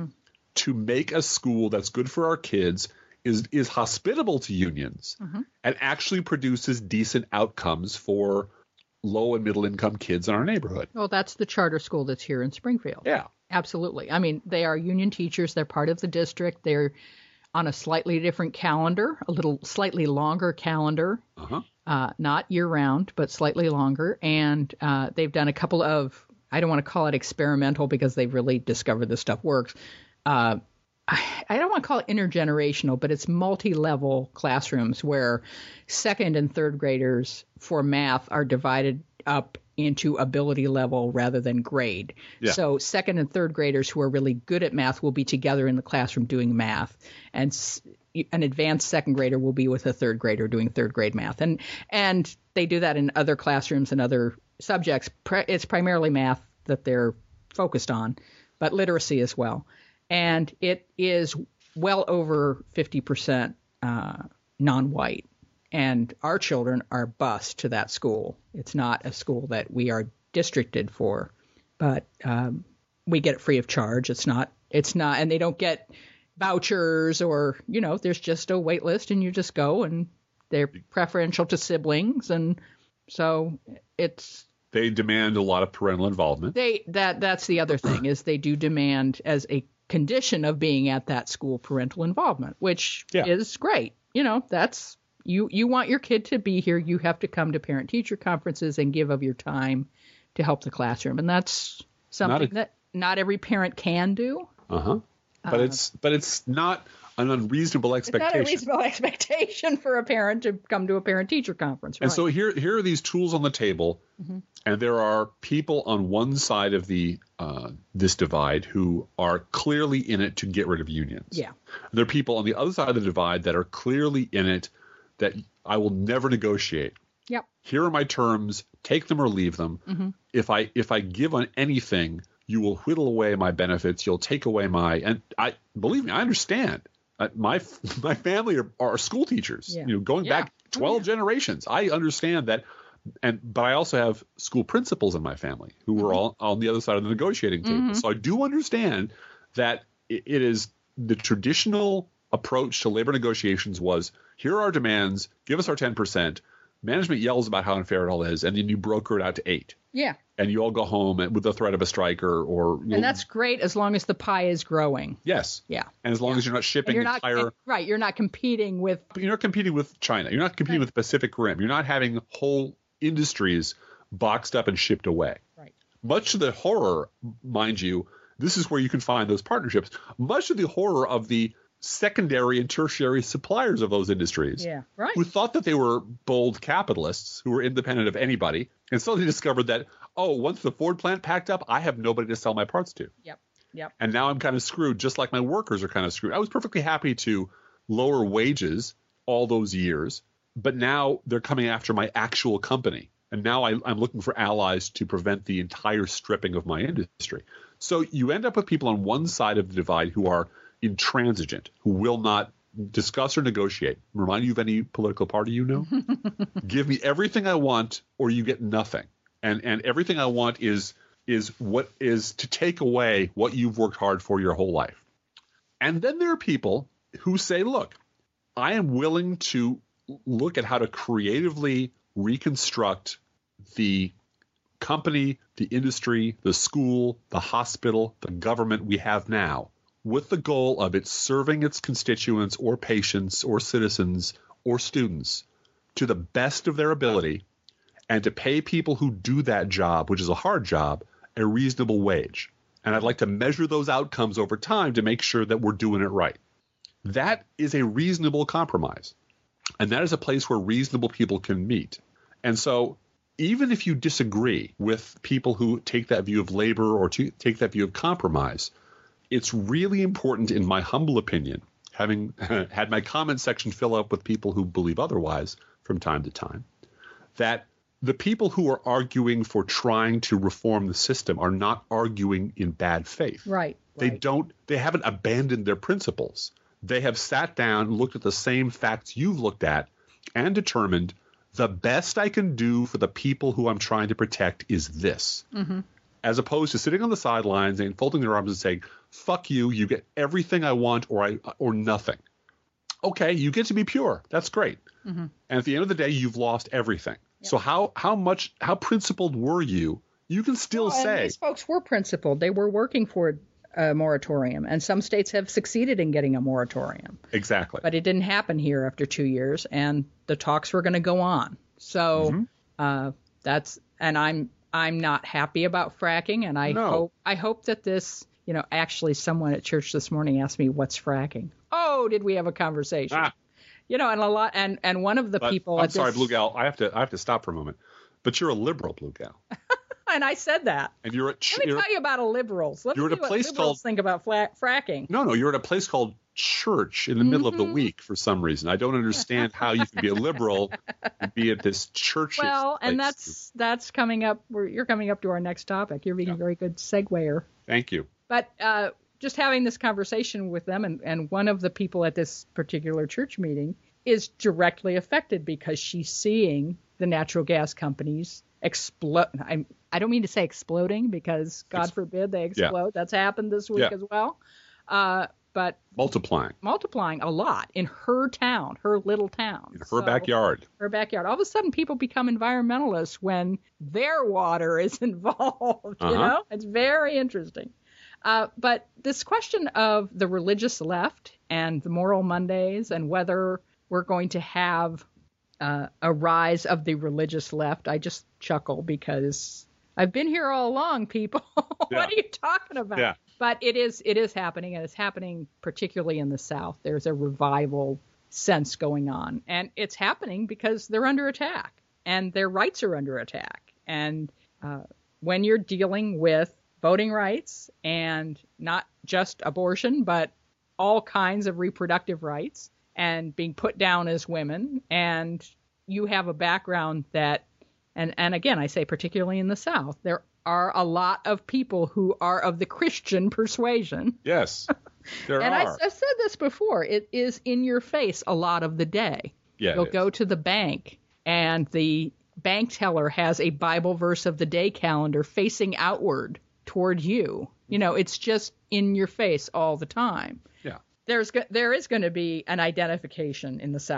to make a school that's good for our kids, is hospitable to unions, and actually produces decent outcomes for low and middle income kids in our neighborhood. Well, that's the charter school that's here in Springfield. Yeah. Absolutely. I mean, they are union teachers. They're part of the district. They're on a slightly different calendar, a little slightly longer calendar, not year round, but slightly longer. And they've done a couple of, I don't want to call it experimental because they've really discovered this stuff works. I don't want to call it intergenerational, but it's multi-level classrooms where second and third graders for math are divided up into ability level rather than grade. Yeah. So second and third graders who are really good at math will be together in the classroom doing math, and an advanced second grader will be with a third grader doing third grade math. And they do that in other classrooms and other subjects. It's primarily math that they're focused on, but literacy as well. And it is well over 50% non-white. And our children are bused to that school. It's not a school that we are districted for, but we get it free of charge. It's not, and they don't get vouchers or, there's just a wait list and you just go, and they're preferential to siblings. And so they demand a lot of parental involvement. That's the other thing is they do demand as a condition of being at that school parental involvement, which is great. That's, you want your kid to be here. You have to come to parent-teacher conferences and give of your time to help the classroom. And that's something that not every parent can do. But it's not an unreasonable expectation. It's not a reasonable expectation for a parent to come to a parent-teacher conference. Right? And so here are these tools on the table, and there are people on one side of this divide who are clearly in it to get rid of unions. Yeah. There are people on the other side of the divide that are clearly in it that I will never negotiate. Yep. Here are my terms. Take them or leave them. If I give on anything, you will whittle away my benefits. You'll take away and believe me, I understand. My family are school teachers. Yeah. Going back 12 generations. I understand that, but I also have school principals in my family who were all on the other side of the negotiating table. So I do understand that it is the traditional approach to labor negotiations was, here are our demands, give us our 10%, management yells about how unfair it all is, and then you broker it out to 8. Yeah. And you all go home with the threat of a strike or And that's great as long as the pie is growing. Yes. Yeah. And as long as you're not shipping You're not competing with China. You're not competing with the Pacific Rim. You're not having whole industries boxed up and shipped away. Right. Much to the horror, mind you, this is where you can find those partnerships. Much of the horror of the secondary and tertiary suppliers of those industries, who thought that they were bold capitalists who were independent of anybody, and suddenly discovered that, once the Ford plant packed up, I have nobody to sell my parts to. Yep. And now I'm kind of screwed, just like my workers are kind of screwed. I was perfectly happy to lower wages all those years, but now they're coming after my actual company. And now I'm looking for allies to prevent the entire stripping of my industry. So you end up with people on one side of the divide who are intransigent, who will not discuss or negotiate. Remind you of any political party you know? Give me everything I want or you get nothing. And everything I want is to take away what you've worked hard for your whole life. And then there are people who say, look, I am willing to look at how to creatively reconstruct the company, the industry, the school, the hospital, the government we have now, with the goal of it serving its constituents or patients or citizens or students to the best of their ability, and to pay people who do that job, which is a hard job, a reasonable wage. And I'd like to measure those outcomes over time to make sure that we're doing it right. That is a reasonable compromise. And that is a place where reasonable people can meet. And so even if you disagree with people who take that view of labor or take that view of compromise, it's really important, in my humble opinion, having had my comment section fill up with people who believe otherwise from time to time, that the people who are arguing for trying to reform the system are not arguing in bad faith. Right. They haven't abandoned their principles. They have sat down, looked at the same facts you've looked at, and determined the best I can do for the people who I'm trying to protect is this. Mm-hmm. As opposed to sitting on the sidelines and folding their arms and saying, fuck you, you get everything I want or nothing. Okay, you get to be pure. That's great. Mm-hmm. And at the end of the day, you've lost everything. Yep. So how principled were you? You can still say. And these folks were principled. They were working for a moratorium, and some states have succeeded in getting a moratorium. Exactly. But it didn't happen here after 2 years, and the talks were going to go on. So I'm not happy about fracking, and I hope that this, actually someone at church this morning asked me, what's fracking? Oh, did we have a conversation? And a lot, and one of the people. I'm sorry, Blue Gal. I have to stop for a moment. But you're a liberal, Blue Gal. And I said that. And you're at. Let me tell you about liberals. Let me tell you what liberals think about fracking. No, you're at a place called church in the middle of the week for some reason. I don't understand how you can be a liberal and be at this church. Well, and that's coming up. You're coming up to our next topic. You're being a very good seguer. Thank you. But just having this conversation with them, and one of the people at this particular church meeting is directly affected because she's seeing the natural gas companies explode. I don't mean to say exploding because God forbid they explode. Yeah. That's happened this week as well. But multiplying a lot in her town, her little town. In her backyard. Her backyard. All of a sudden people become environmentalists when their water is involved. It's very interesting. But this question of the religious left and the moral Mondays and whether we're going to have a rise of the religious left, I just chuckle because I've been here all along, people. What are you talking about? Yeah. But it is happening, and it's happening particularly in the South. There's a revival sense going on, and it's happening because they're under attack, and their rights are under attack. And when you're dealing with voting rights and not just abortion, but all kinds of reproductive rights and being put down as women, and you have a background that, and again, I say particularly in the South, there are a lot of people who are of the Christian persuasion. Yes, there and are. I've said this before. It is in your face a lot of the day. Yeah, you'll go to the bank, and the bank teller has a Bible verse of the day calendar facing outward toward you. It's just in your face all the time. Yeah. There is going to be an identification in the South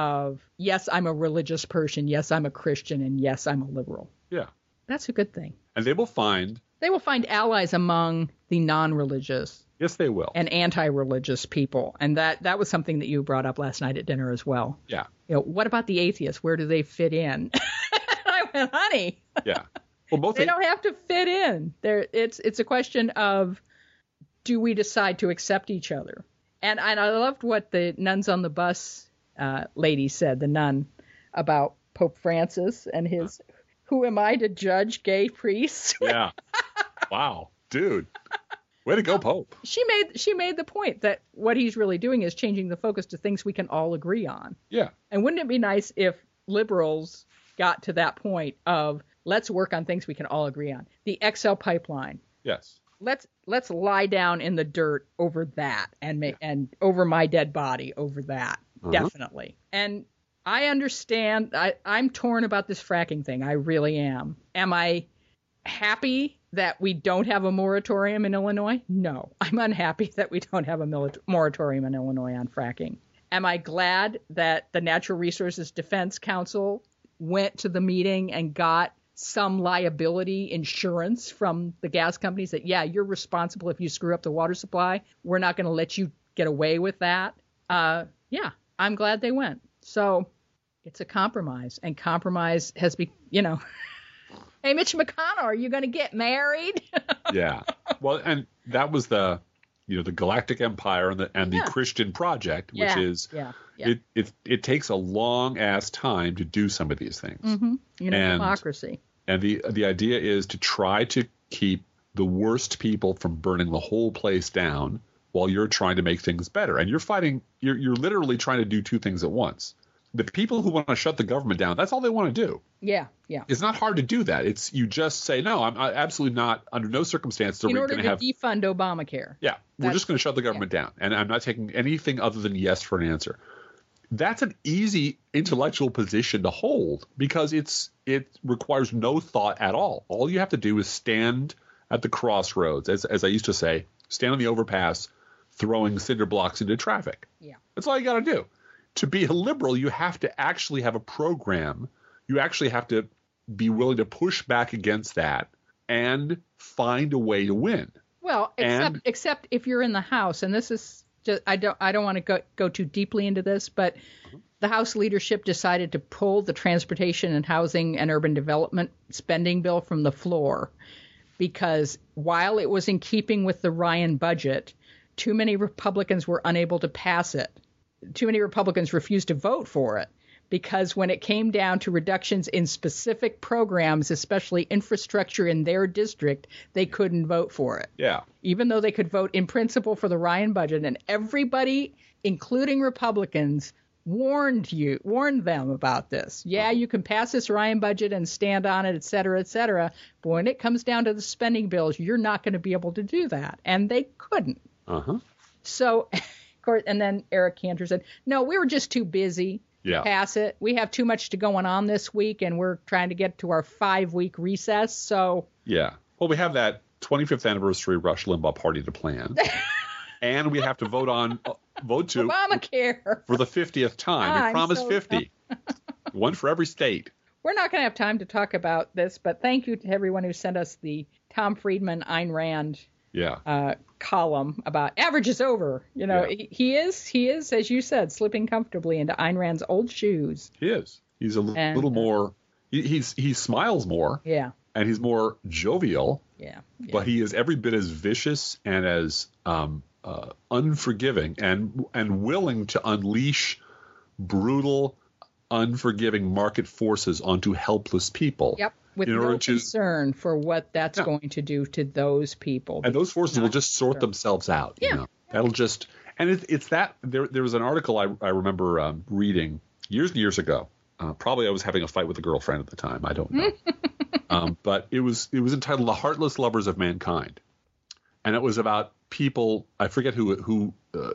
of, yes, I'm a religious person, yes, I'm a Christian, and yes, I'm a liberal. Yeah. That's a good thing. And they will find allies among the non-religious. Yes, they will. And anti-religious people. And that was something that you brought up last night at dinner as well. Yeah. What about the atheists? Where do they fit in? I went, honey. Yeah. Well, they don't have to fit in. It's a question of, do we decide to accept each other? And I loved what the Nuns on the Bus lady said, the nun, about Pope Francis and his, who am I to judge gay priests? Yeah. Wow. Dude. Way to go, Pope. She made the point that what he's really doing is changing the focus to things we can all agree on. Yeah. And wouldn't it be nice if liberals got to that point of, let's work on things we can all agree on? The XL pipeline. Yes. Let's lie down in the dirt over that and over my dead body over that. Definitely. And I understand. I'm torn about this fracking thing. I really am. Am I happy that we don't have a moratorium in Illinois? No. I'm unhappy that we don't have a moratorium in Illinois on fracking. Am I glad that the Natural Resources Defense Council went to the meeting and got some liability insurance from the gas companies that, yeah, you're responsible if you screw up the water supply. We're not going to let you get away with that. Yeah, I'm glad they went. So it's a compromise, and compromise has been, hey, Mitch McConnell, are you going to get married? Yeah. Well, and that was the Galactic Empire and the Christian Project, which is it takes a long ass time to do some of these things. Mm-hmm. Democracy. And the idea is to try to keep the worst people from burning the whole place down while you're trying to make things better. And you're literally trying to do two things at once. The people who want to shut the government down, that's all they want to do. Yeah, yeah. It's not hard to do that. You just say, no, I'm absolutely not, under no circumstance. In order to defund Obamacare. Yeah, we're just going to shut the government down. And I'm not taking anything other than yes for an answer. That's an easy intellectual position to hold because it requires no thought at all. All you have to do is stand at the crossroads, as I used to say, stand on the overpass, throwing cinder blocks into traffic. Yeah. That's all you got to do. To be a liberal, you have to actually have a program. You actually have to be willing to push back against that and find a way to win. Well, except if you're in the House, and this is just, I don't want to go too deeply into this, but the House leadership decided to pull the Transportation and Housing and Urban Development spending bill from the floor because while it was in keeping with the Ryan budget, too many Republicans were unable to pass it. Too many Republicans refused to vote for it because when it came down to reductions in specific programs, especially infrastructure in their district, they couldn't vote for it. Yeah. Even though they could vote in principle for the Ryan budget, and everybody, including Republicans, warned them about this. Yeah, you can pass this Ryan budget and stand on it, et cetera, but when it comes down to the spending bills, you're not going to be able to do that. And they couldn't. Uh-huh. So, of course, and then Eric Cantor said, no, we were just too busy to pass it. We have too much going on this week, and we're trying to get to our 5-week recess. So yeah. Well, we have that 25th anniversary Rush Limbaugh party to plan. And we have to vote to Obamacare for the 50th time. We promised 50. One for every state. We're not going to have time to talk about this, but thank you to everyone who sent us the Tom Friedman, Ayn Rand column about average is over. He is, as you said, slipping comfortably into Ayn Rand's old shoes. He is. He's a little more. He smiles more. Yeah. And he's more jovial. Yeah. But he is every bit as vicious and as unforgiving and willing to unleash brutal, unforgiving market forces onto helpless people. Yep. With no concern for what that's going to do to those people. And those forces will just sort themselves out. Yeah. That'll just, and it's that, there was an article I remember reading years and years ago. Probably I was having a fight with a girlfriend at the time. I don't know. But it was entitled The Heartless Lovers of Mankind. And it was about people, I forget who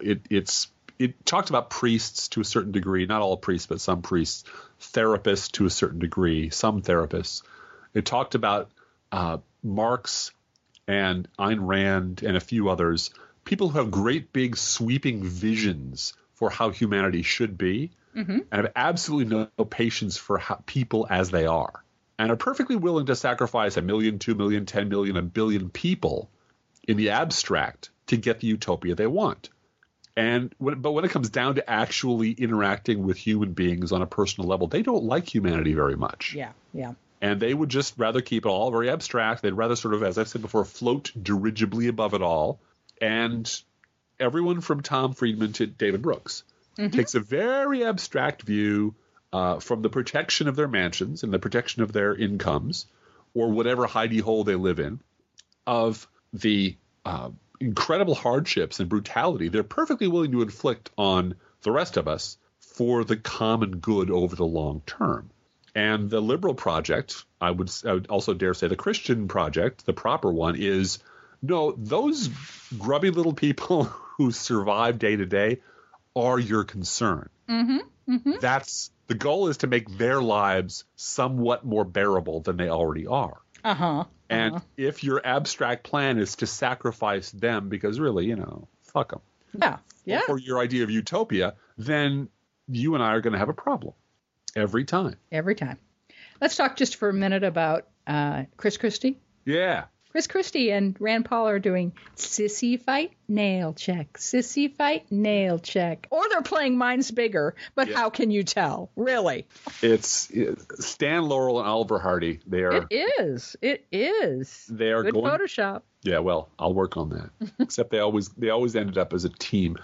it talked about priests to a certain degree, not all priests, but some priests, therapists to a certain degree, some therapists. It talked about Marx and Ayn Rand and a few others, people who have great big sweeping visions for how humanity should be, and have absolutely no patience for people as they are, and are perfectly willing to sacrifice 1 million, 2 million, 10 million, 1 billion people in the abstract to get the utopia they want. But when it comes down to actually interacting with human beings on a personal level, they don't like humanity very much. Yeah, yeah. And they would just rather keep it all very abstract. They'd rather sort of, as I've said before, float dirigibly above it all. And everyone from Tom Friedman to David Brooks takes a very abstract view from the protection of their mansions and the protection of their incomes, or whatever hidey hole they live in, of the incredible hardships and brutality they're perfectly willing to inflict on the rest of us for the common good over the long term. And the liberal project, I would also dare say the Christian project, the proper one, is no, those grubby little people who survive day to day are your concern. That's the goal, is to make their lives somewhat more bearable than they already are. And if your abstract plan is to sacrifice them because really, fuck them. Yeah. For your idea of utopia, then you and I are going to have a problem every time. Every time. Let's talk just for a minute about Chris Christie. Yeah. Chris Christie and Rand Paul are doing sissy fight, nail check, sissy fight, nail check. Or they're playing Mine's Bigger, but how can you tell? Really? It's Stan Laurel and Oliver Hardy. It is. They are good going Photoshop. Yeah, well, I'll work on that. Except they always ended up as a team.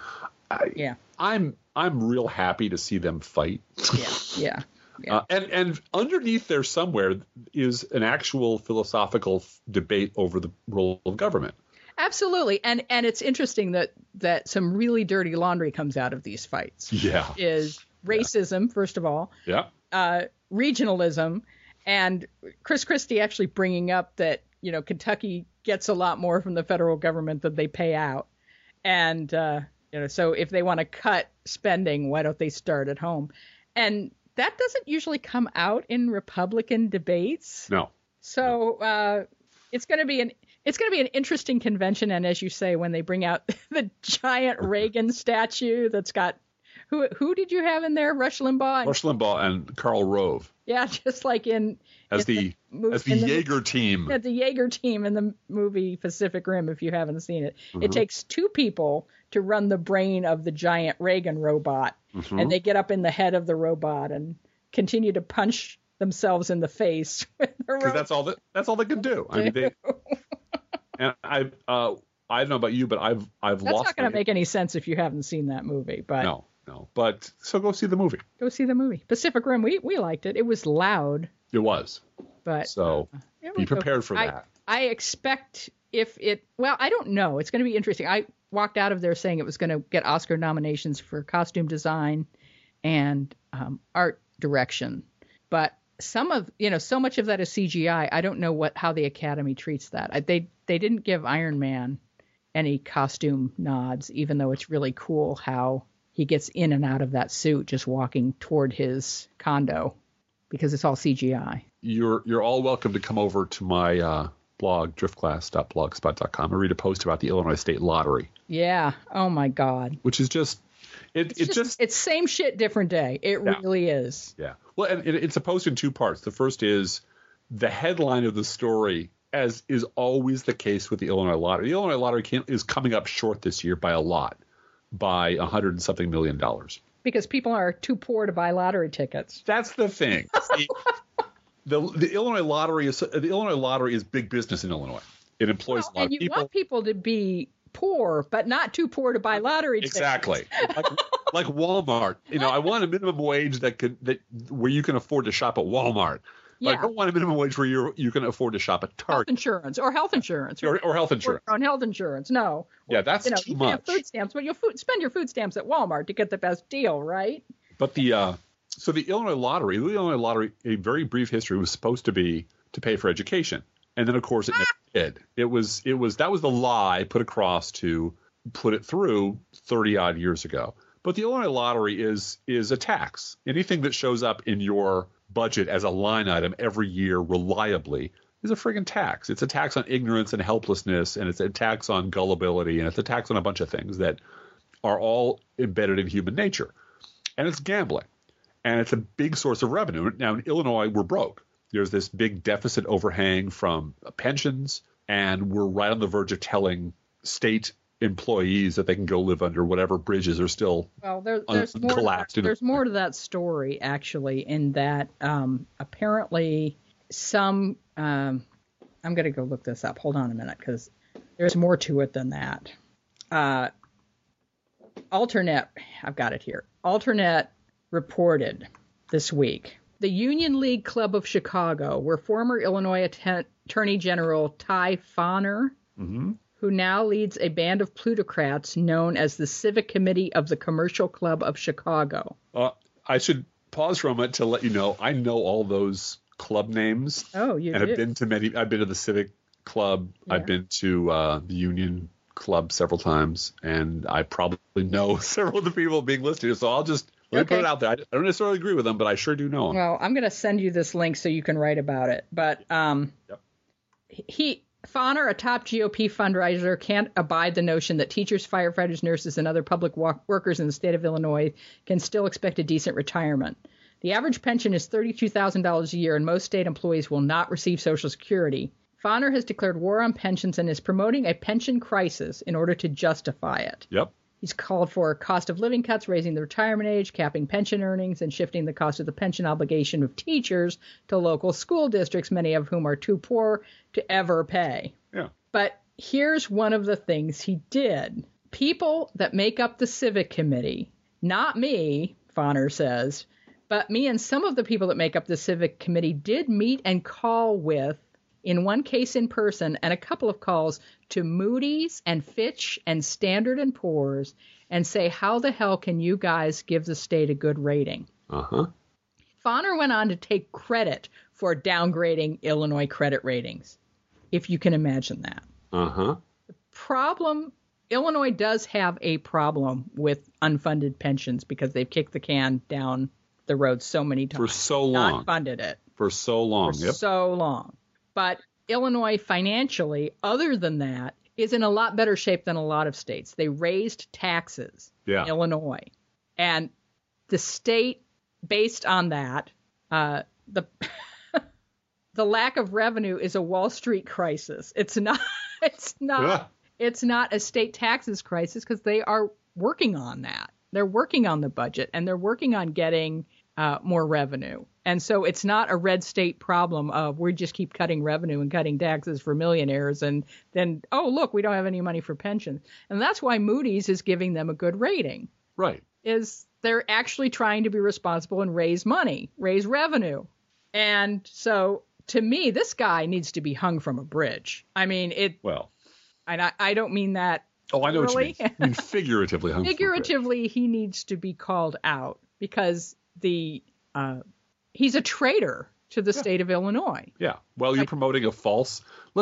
I'm real happy to see them fight. Yeah. And underneath there somewhere is an actual philosophical debate over the role of government. Absolutely. And it's interesting that some really dirty laundry comes out of these fights. Yeah. Is racism, first of all. Yeah. Regionalism, and Chris Christie actually bringing up that, Kentucky gets a lot more from the federal government than they pay out. And, so if they want to cut spending, why don't they start at home? And that doesn't usually come out in Republican debates. No. So it's going to be an interesting convention. And as you say, when they bring out the giant Reagan statue that's got who did you have in there? Rush Limbaugh. Rush Limbaugh and Karl Rove. Yeah, just like the Jaeger team. At the Jaeger team in the movie Pacific Rim, if you haven't seen it. It takes two people to run the brain of the giant Reagan robot. And they get up in the head of the robot and continue to punch themselves in the face. Because that's all they can do. I mean, and I don't know about you, but I've that's lost. That's not going to make any sense if you haven't seen that movie. But no. But so go see the movie. Go see the movie. Pacific Rim. We liked it. It was loud. It was. But so be prepared for that. I expect I don't know. It's going to be interesting. I walked out of there saying it was going to get Oscar nominations for costume design and art direction. But so much of that is CGI. I don't know how the Academy treats that. They didn't give Iron Man any costume nods, even though it's really cool how he gets in and out of that suit just walking toward his condo, because it's all CGI. You're all welcome to come over to my blog, driftclass.blogspot.com, and read a post about the Illinois State Lottery. Yeah. Oh my God. Which is just it's same shit, different day. It really is. Yeah. Well, and it's a post in two parts. The first is the headline of the story, as is always the case with the Illinois Lottery. The Illinois Lottery is coming up short this year by a lot. By $100 and something million. Because people are too poor to buy lottery tickets. That's the thing. The Illinois Lottery is big business in Illinois. It employs a lot of people. And you want people to be poor, but not too poor to buy lottery tickets. Exactly. like Walmart. I want a minimum wage where you can afford to shop at Walmart. But I don't want a minimum wage where you can afford to shop at Target. Health insurance. Or health insurance. Or on health insurance. No. Yeah, that's too much. Have food stamps, but you'll spend your food stamps at Walmart to get the best deal, right? But the Illinois Lottery, a very brief history, was supposed to be to pay for education. And then, of course, it never did. That was the lie put across to put it through 30-odd years ago. But the Illinois Lottery is a tax. Anything that shows up in your budget as a line item every year reliably is a friggin' tax. It's a tax on ignorance and helplessness, and it's a tax on gullibility, and it's a tax on a bunch of things that are all embedded in human nature. And it's gambling. And it's a big source of revenue. Now, in Illinois, we're broke. There's this big deficit overhang from pensions, and we're right on the verge of telling state employees that they can go live under whatever bridges are still collapsed. There's more to that story, actually, in that apparently some I'm going to go look this up. Hold on a minute, because there's more to it than that. Alternet, I've got it here. Alternet reported this week. The Union League Club of Chicago, where former Illinois Attorney General Ty Fahner, who now leads a band of plutocrats known as the Civic Committee of the Commercial Club of Chicago. I should pause for a moment to let you know I know all those club names. Oh, you and do? I've been to the Civic Club. Yeah. I've been to the Union Club several times, and I probably know several of the people being listed here. So I'll just let me put it out there. I don't necessarily agree with them, but I sure do know them. Well, I'm going to send you this link so you can write about it. But Fahner, a top GOP fundraiser, can't abide the notion that teachers, firefighters, nurses, and other public workers in the state of Illinois can still expect a decent retirement. The average pension is $32,000 a year, and most state employees will not receive Social Security. Fahner has declared war on pensions and is promoting a pension crisis in order to justify it. Yep. He's called for cost of living cuts, raising the retirement age, capping pension earnings, and shifting the cost of the pension obligation of teachers to local school districts, many of whom are too poor to ever pay. Yeah. But here's one of the things he did. People that make up the Civic Committee, not me, Fahner says, but me and some of the people that make up the Civic Committee did meet and call with, in one case in person and a couple of calls, to Moody's and Fitch and Standard & Poor's and say, how the hell can you guys give the state a good rating? Fahner went on to take credit for downgrading Illinois credit ratings, if you can imagine that. The problem, Illinois does have a problem with unfunded pensions because they've kicked the can down the road so many times. For so long. Not funded it. For so long. So long. But Illinois financially, other than that, is in a lot better shape than a lot of states. They raised taxes in Illinois. And the state, based on that, the lack of revenue is a Wall Street crisis. It's not a state taxes crisis because they are working on that. They're working on the budget and they're working on getting more revenue. And so it's not a red state problem of we just keep cutting revenue and cutting taxes for millionaires and then, oh, look, we don't have any money for pensions. And that's why Moody's is giving them a good rating. Right. Is they're actually trying to be responsible and raise money, raise revenue. And so to me, this guy needs to be hung from a bridge. I mean, and I don't mean that. Oh, I know what you mean. I mean figuratively hung from a bridge. Figuratively, he needs to be called out because he's a traitor to the state of Illinois. Yeah. Well, you're promoting a false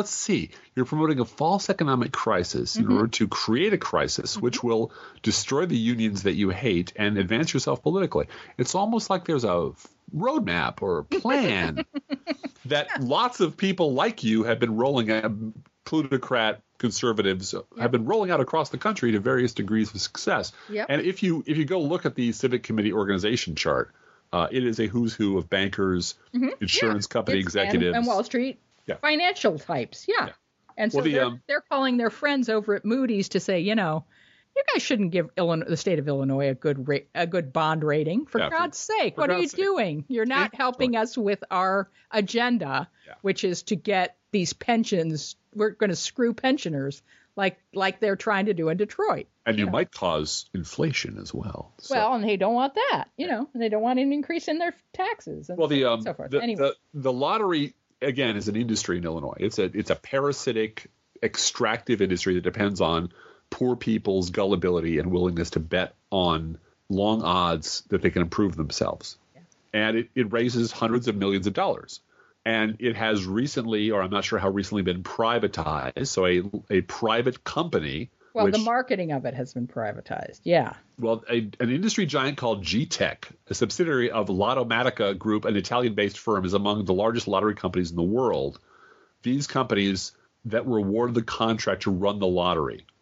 economic crisis in order to create a crisis which will destroy the unions that you hate and advance yourself politically. It's almost like there's a roadmap or a plan that lots of people like you have been rolling out, plutocrat conservatives have been rolling out across the country to various degrees of success. Yep. And if you go look at the Civic Committee organization chart, it is a who's who of bankers, insurance company executives. And Wall Street financial types. Yeah. And so they're calling their friends over at Moody's to say, you guys shouldn't give the state of Illinois a good bond rating. For God's sake, what are you doing? You're not helping us with our agenda, which is to get these pensions. We're going to screw pensioners like they're trying to do in Detroit. And you might cause inflation as well. So. Well, and they don't want that, and they don't want an increase in their taxes and so forth. The lottery, again, is an industry in Illinois. It's a parasitic, extractive industry that depends on poor people's gullibility and willingness to bet on long odds that they can improve themselves. Yeah. And it raises hundreds of millions of dollars. And it has recently, or I'm not sure how recently, been privatized. So a private company. Well, the marketing of it has been privatized. Yeah. Well, an industry giant called G-Tech, a subsidiary of Lottomatica Group, an Italian-based firm, is among the largest lottery companies in the world. These companies that were awarded the contract to run the lottery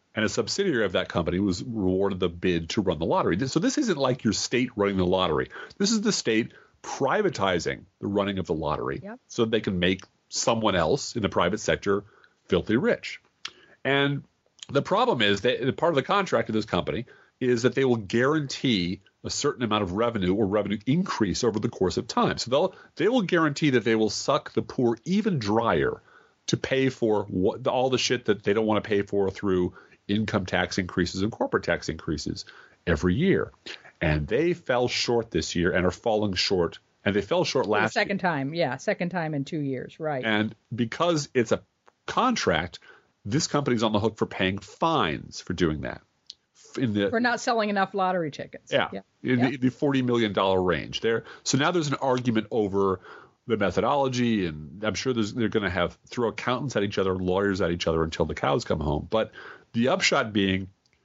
and a subsidiary of that company was rewarded the bid to run the lottery. So this isn't like your state running the lottery. This is the state privatizing the running of the lottery so they can make someone else in the private sector filthy rich. And the problem is that part of the contract of this company is that they will guarantee a certain amount of revenue or revenue increase over the course of time. So they will guarantee that they will suck the poor even drier to pay for all the shit that they don't want to pay for through income tax increases and corporate tax increases every year. And they fell short this year and are falling short. And they fell short last year. Second time in 2 years, right. And because it's a contract, this company's on the hook for paying fines for doing that. For not selling enough lottery tickets. The $40 million range there. So now there's an argument over the methodology, and I'm sure they're going to throw accountants at each other, lawyers at each other until the cows come home. But the upshot being,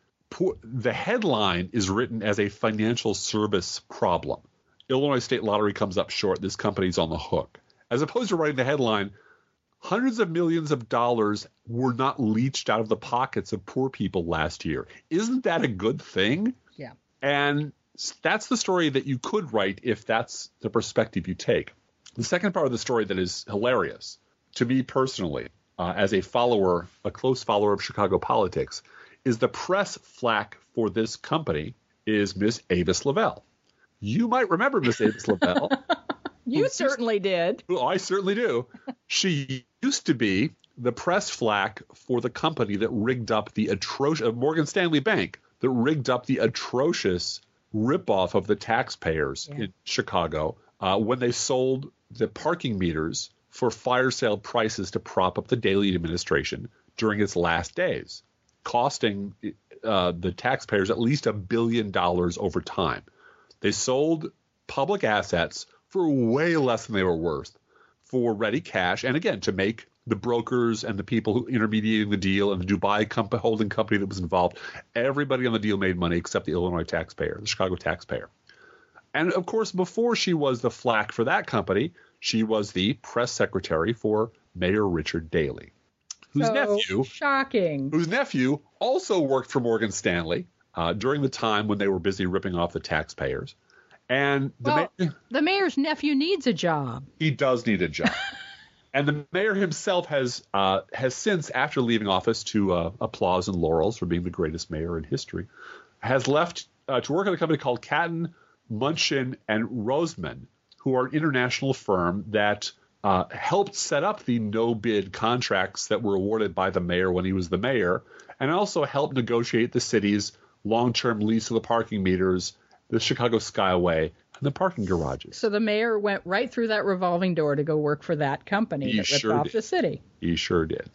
the headline is written as a financial service problem. Illinois State Lottery comes up short. This company's on the hook. As opposed to writing the headline, hundreds of millions of dollars were not leached out of the pockets of poor people last year. Isn't that a good thing? Yeah. And that's the story that you could write if that's the perspective you take. The second part of the story that is hilarious to me personally, as a close follower of Chicago politics, is the press flack for this company is Miss Avis Lavelle. You might remember Miss Avis Lavelle. You certainly did. I certainly do. She used to be the press flack for the company that rigged up the atrocious Morgan Stanley Bank, that rigged up the atrocious ripoff of the taxpayers in Chicago when they sold the parking meters for fire sale prices to prop up the Daley administration during its last days, costing the taxpayers at least $1 billion over time. They sold public assets for way less than they were worth for ready cash. And again, to make the brokers and the people who intermediated the deal and the Dubai holding company that was involved, everybody on the deal made money except the Illinois taxpayer, the Chicago taxpayer. And of course, before she was the flack for that company, she was the press secretary for Mayor Richard Daley, whose nephew also worked for Morgan Stanley during the time when they were busy ripping off the taxpayers. And the mayor's nephew needs a job. He does need a job. And the mayor himself has since, after leaving office to applause and laurels for being the greatest mayor in history, has left to work at a company called Catton, Munchin, and Roseman, who are an international firm that helped set up the no-bid contracts that were awarded by the mayor when he was the mayor, and also helped negotiate the city's long-term lease of the parking meters, the Chicago Skyway, and the parking garages. So the mayor went right through that revolving door to go work for that company that ripped off the city. He sure did.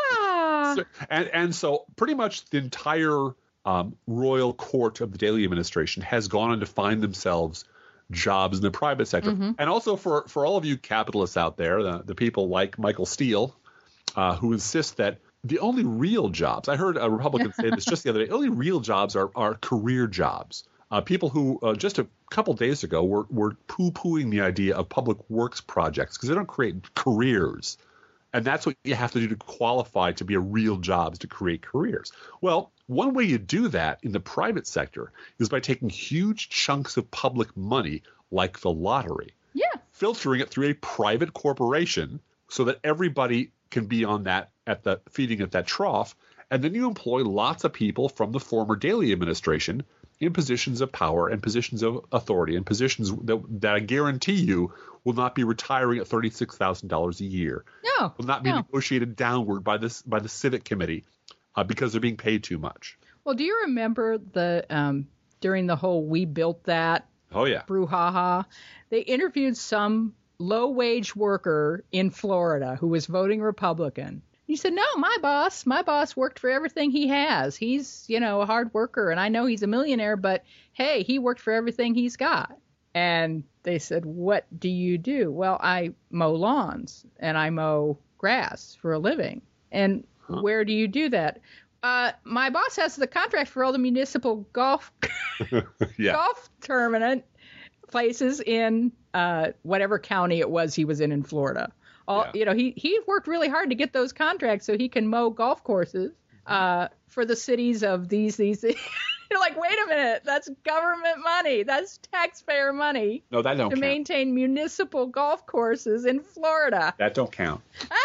And so pretty much the entire royal court of the Daley administration has gone on to find themselves jobs in the private sector. Mm-hmm. And also for all of you capitalists out there, the people like Michael Steele, who insist that the only real jobs, I heard a Republican say this just the other day, only real jobs are career jobs. People who just a couple days ago were poo-pooing the idea of public works projects because they don't create careers. And that's what you have to do to qualify to be a real job, is to create careers. Well, one way you do that in the private sector is by taking huge chunks of public money like the lottery, filtering it through a private corporation so that everybody can be on that feeding at that trough. And then you employ lots of people from the former Daley administration in positions of power and positions of authority and positions that I guarantee you will not be retiring at $36,000 a year. No, will not be negotiated downward by the civic committee because they're being paid too much. Well, do you remember during the whole "We Built That" brouhaha, they interviewed some low-wage worker in Florida who was voting Republican. He said, no, my boss worked for everything he has. He's, a hard worker, and I know he's a millionaire, but hey, he worked for everything he's got. And they said, what do you do? Well, I mow lawns and I mow grass for a living. And where do you do that? My boss has the contract for all the municipal golf tournament places in whatever county it was he was in Florida. He worked really hard to get those contracts so he can mow golf courses for the cities of these. You're like, wait a minute, that's government money. That's taxpayer money. No, that don't to count. maintain municipal golf courses in Florida. That don't count.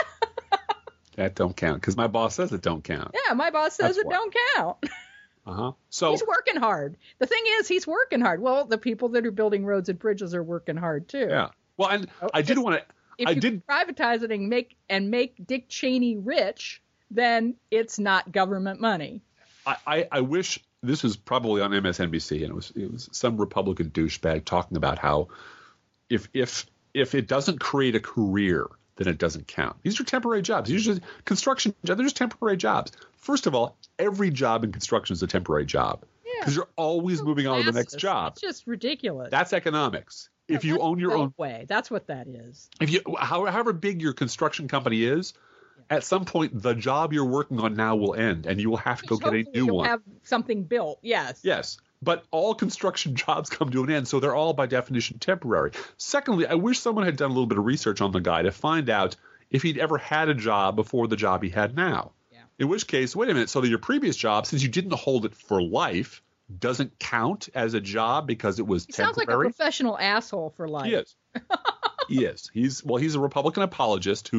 That don't count, because my boss says it don't count. Yeah, my boss says it don't count. Uh-huh. So he's working hard. The thing is, he's working hard. Well, the people that are building roads and bridges are working hard too. Yeah. Well, and I did want to. If you privatize it and make Dick Cheney rich, then it's not government money. I wish this was probably on MSNBC, and it was some Republican douchebag talking about how if it doesn't create a career, then it doesn't count. These are temporary jobs. Usually construction jobs, they're just temporary jobs. First of all, every job in construction is a temporary job because you're always moving on to the next job. It's just ridiculous. That's economics. If you own your own way, that's what that is. If you, however big your construction company is, at some point the job you're working on now will end, and you will have to go get a new you'll one. Have something built. Yes. Yes. But all construction jobs come to an end, so they're all by definition temporary. Secondly, I wish someone had done a little bit of research on the guy to find out if he'd ever had a job before the job he had now. Yeah. In which case, wait a minute, so that your previous job, since you didn't hold it for life, doesn't count as a job because it was temporary? Sounds like a professional asshole for life. He is. He is. He's a Republican apologist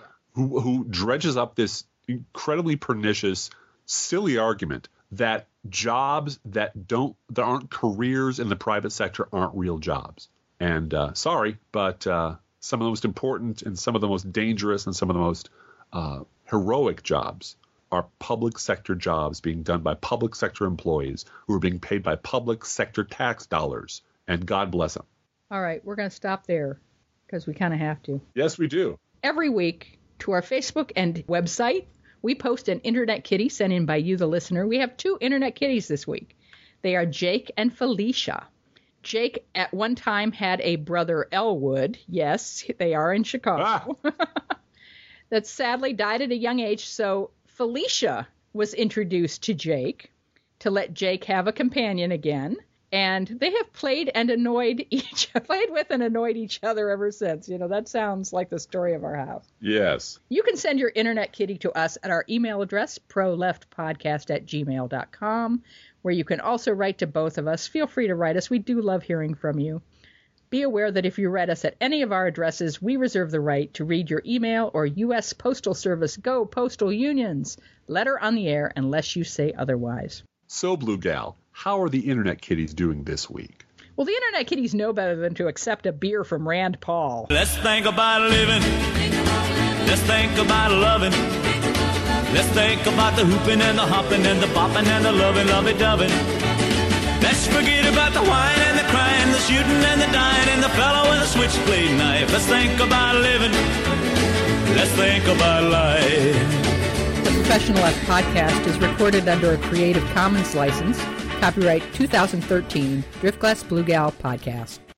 who dredges up this incredibly pernicious, silly argument that jobs that aren't careers in the private sector aren't real jobs. And sorry, but some of the most important and some of the most dangerous and some of the most heroic jobs are public sector jobs being done by public sector employees who are being paid by public sector tax dollars. And God bless them. All right, we're going to stop there because we kind of have to. Yes, we do. Every week to our Facebook and website, we post an Internet Kitty sent in by you, the listener. We have 2 Internet Kitties this week. They are Jake and Felicia. Jake at one time had a brother, Elwood. Yes, they are in Chicago. That sadly died at a young age, so Felicia was introduced to Jake to let Jake have a companion again. And they have played with and annoyed each other ever since. You know, that sounds like the story of our house. Yes. You can send your Internet Kitty to us at our email address, proleftpodcast@gmail.com, where you can also write to both of us. Feel free to write us. We do love hearing from you. Be aware that if you write us at any of our addresses, we reserve the right to read your email or U.S. Postal Service Go Postal Unions letter on the air unless you say otherwise. So, Blue Gal, how are the Internet Kitties doing this week? Well, the Internet Kitties know better than to accept a beer from Rand Paul. Let's think about living. Let's think about loving. Let's think about the hooping and the hopping and the bopping and the lovey-dovey. Let's forget about the wine and the crying, the shooting and the dying, and the fellow with a switchblade knife. Let's think about living. Let's think about life. The Professional Left podcast is recorded under a Creative Commons license. Copyright 2013, Driftglass Blue Gal Podcast.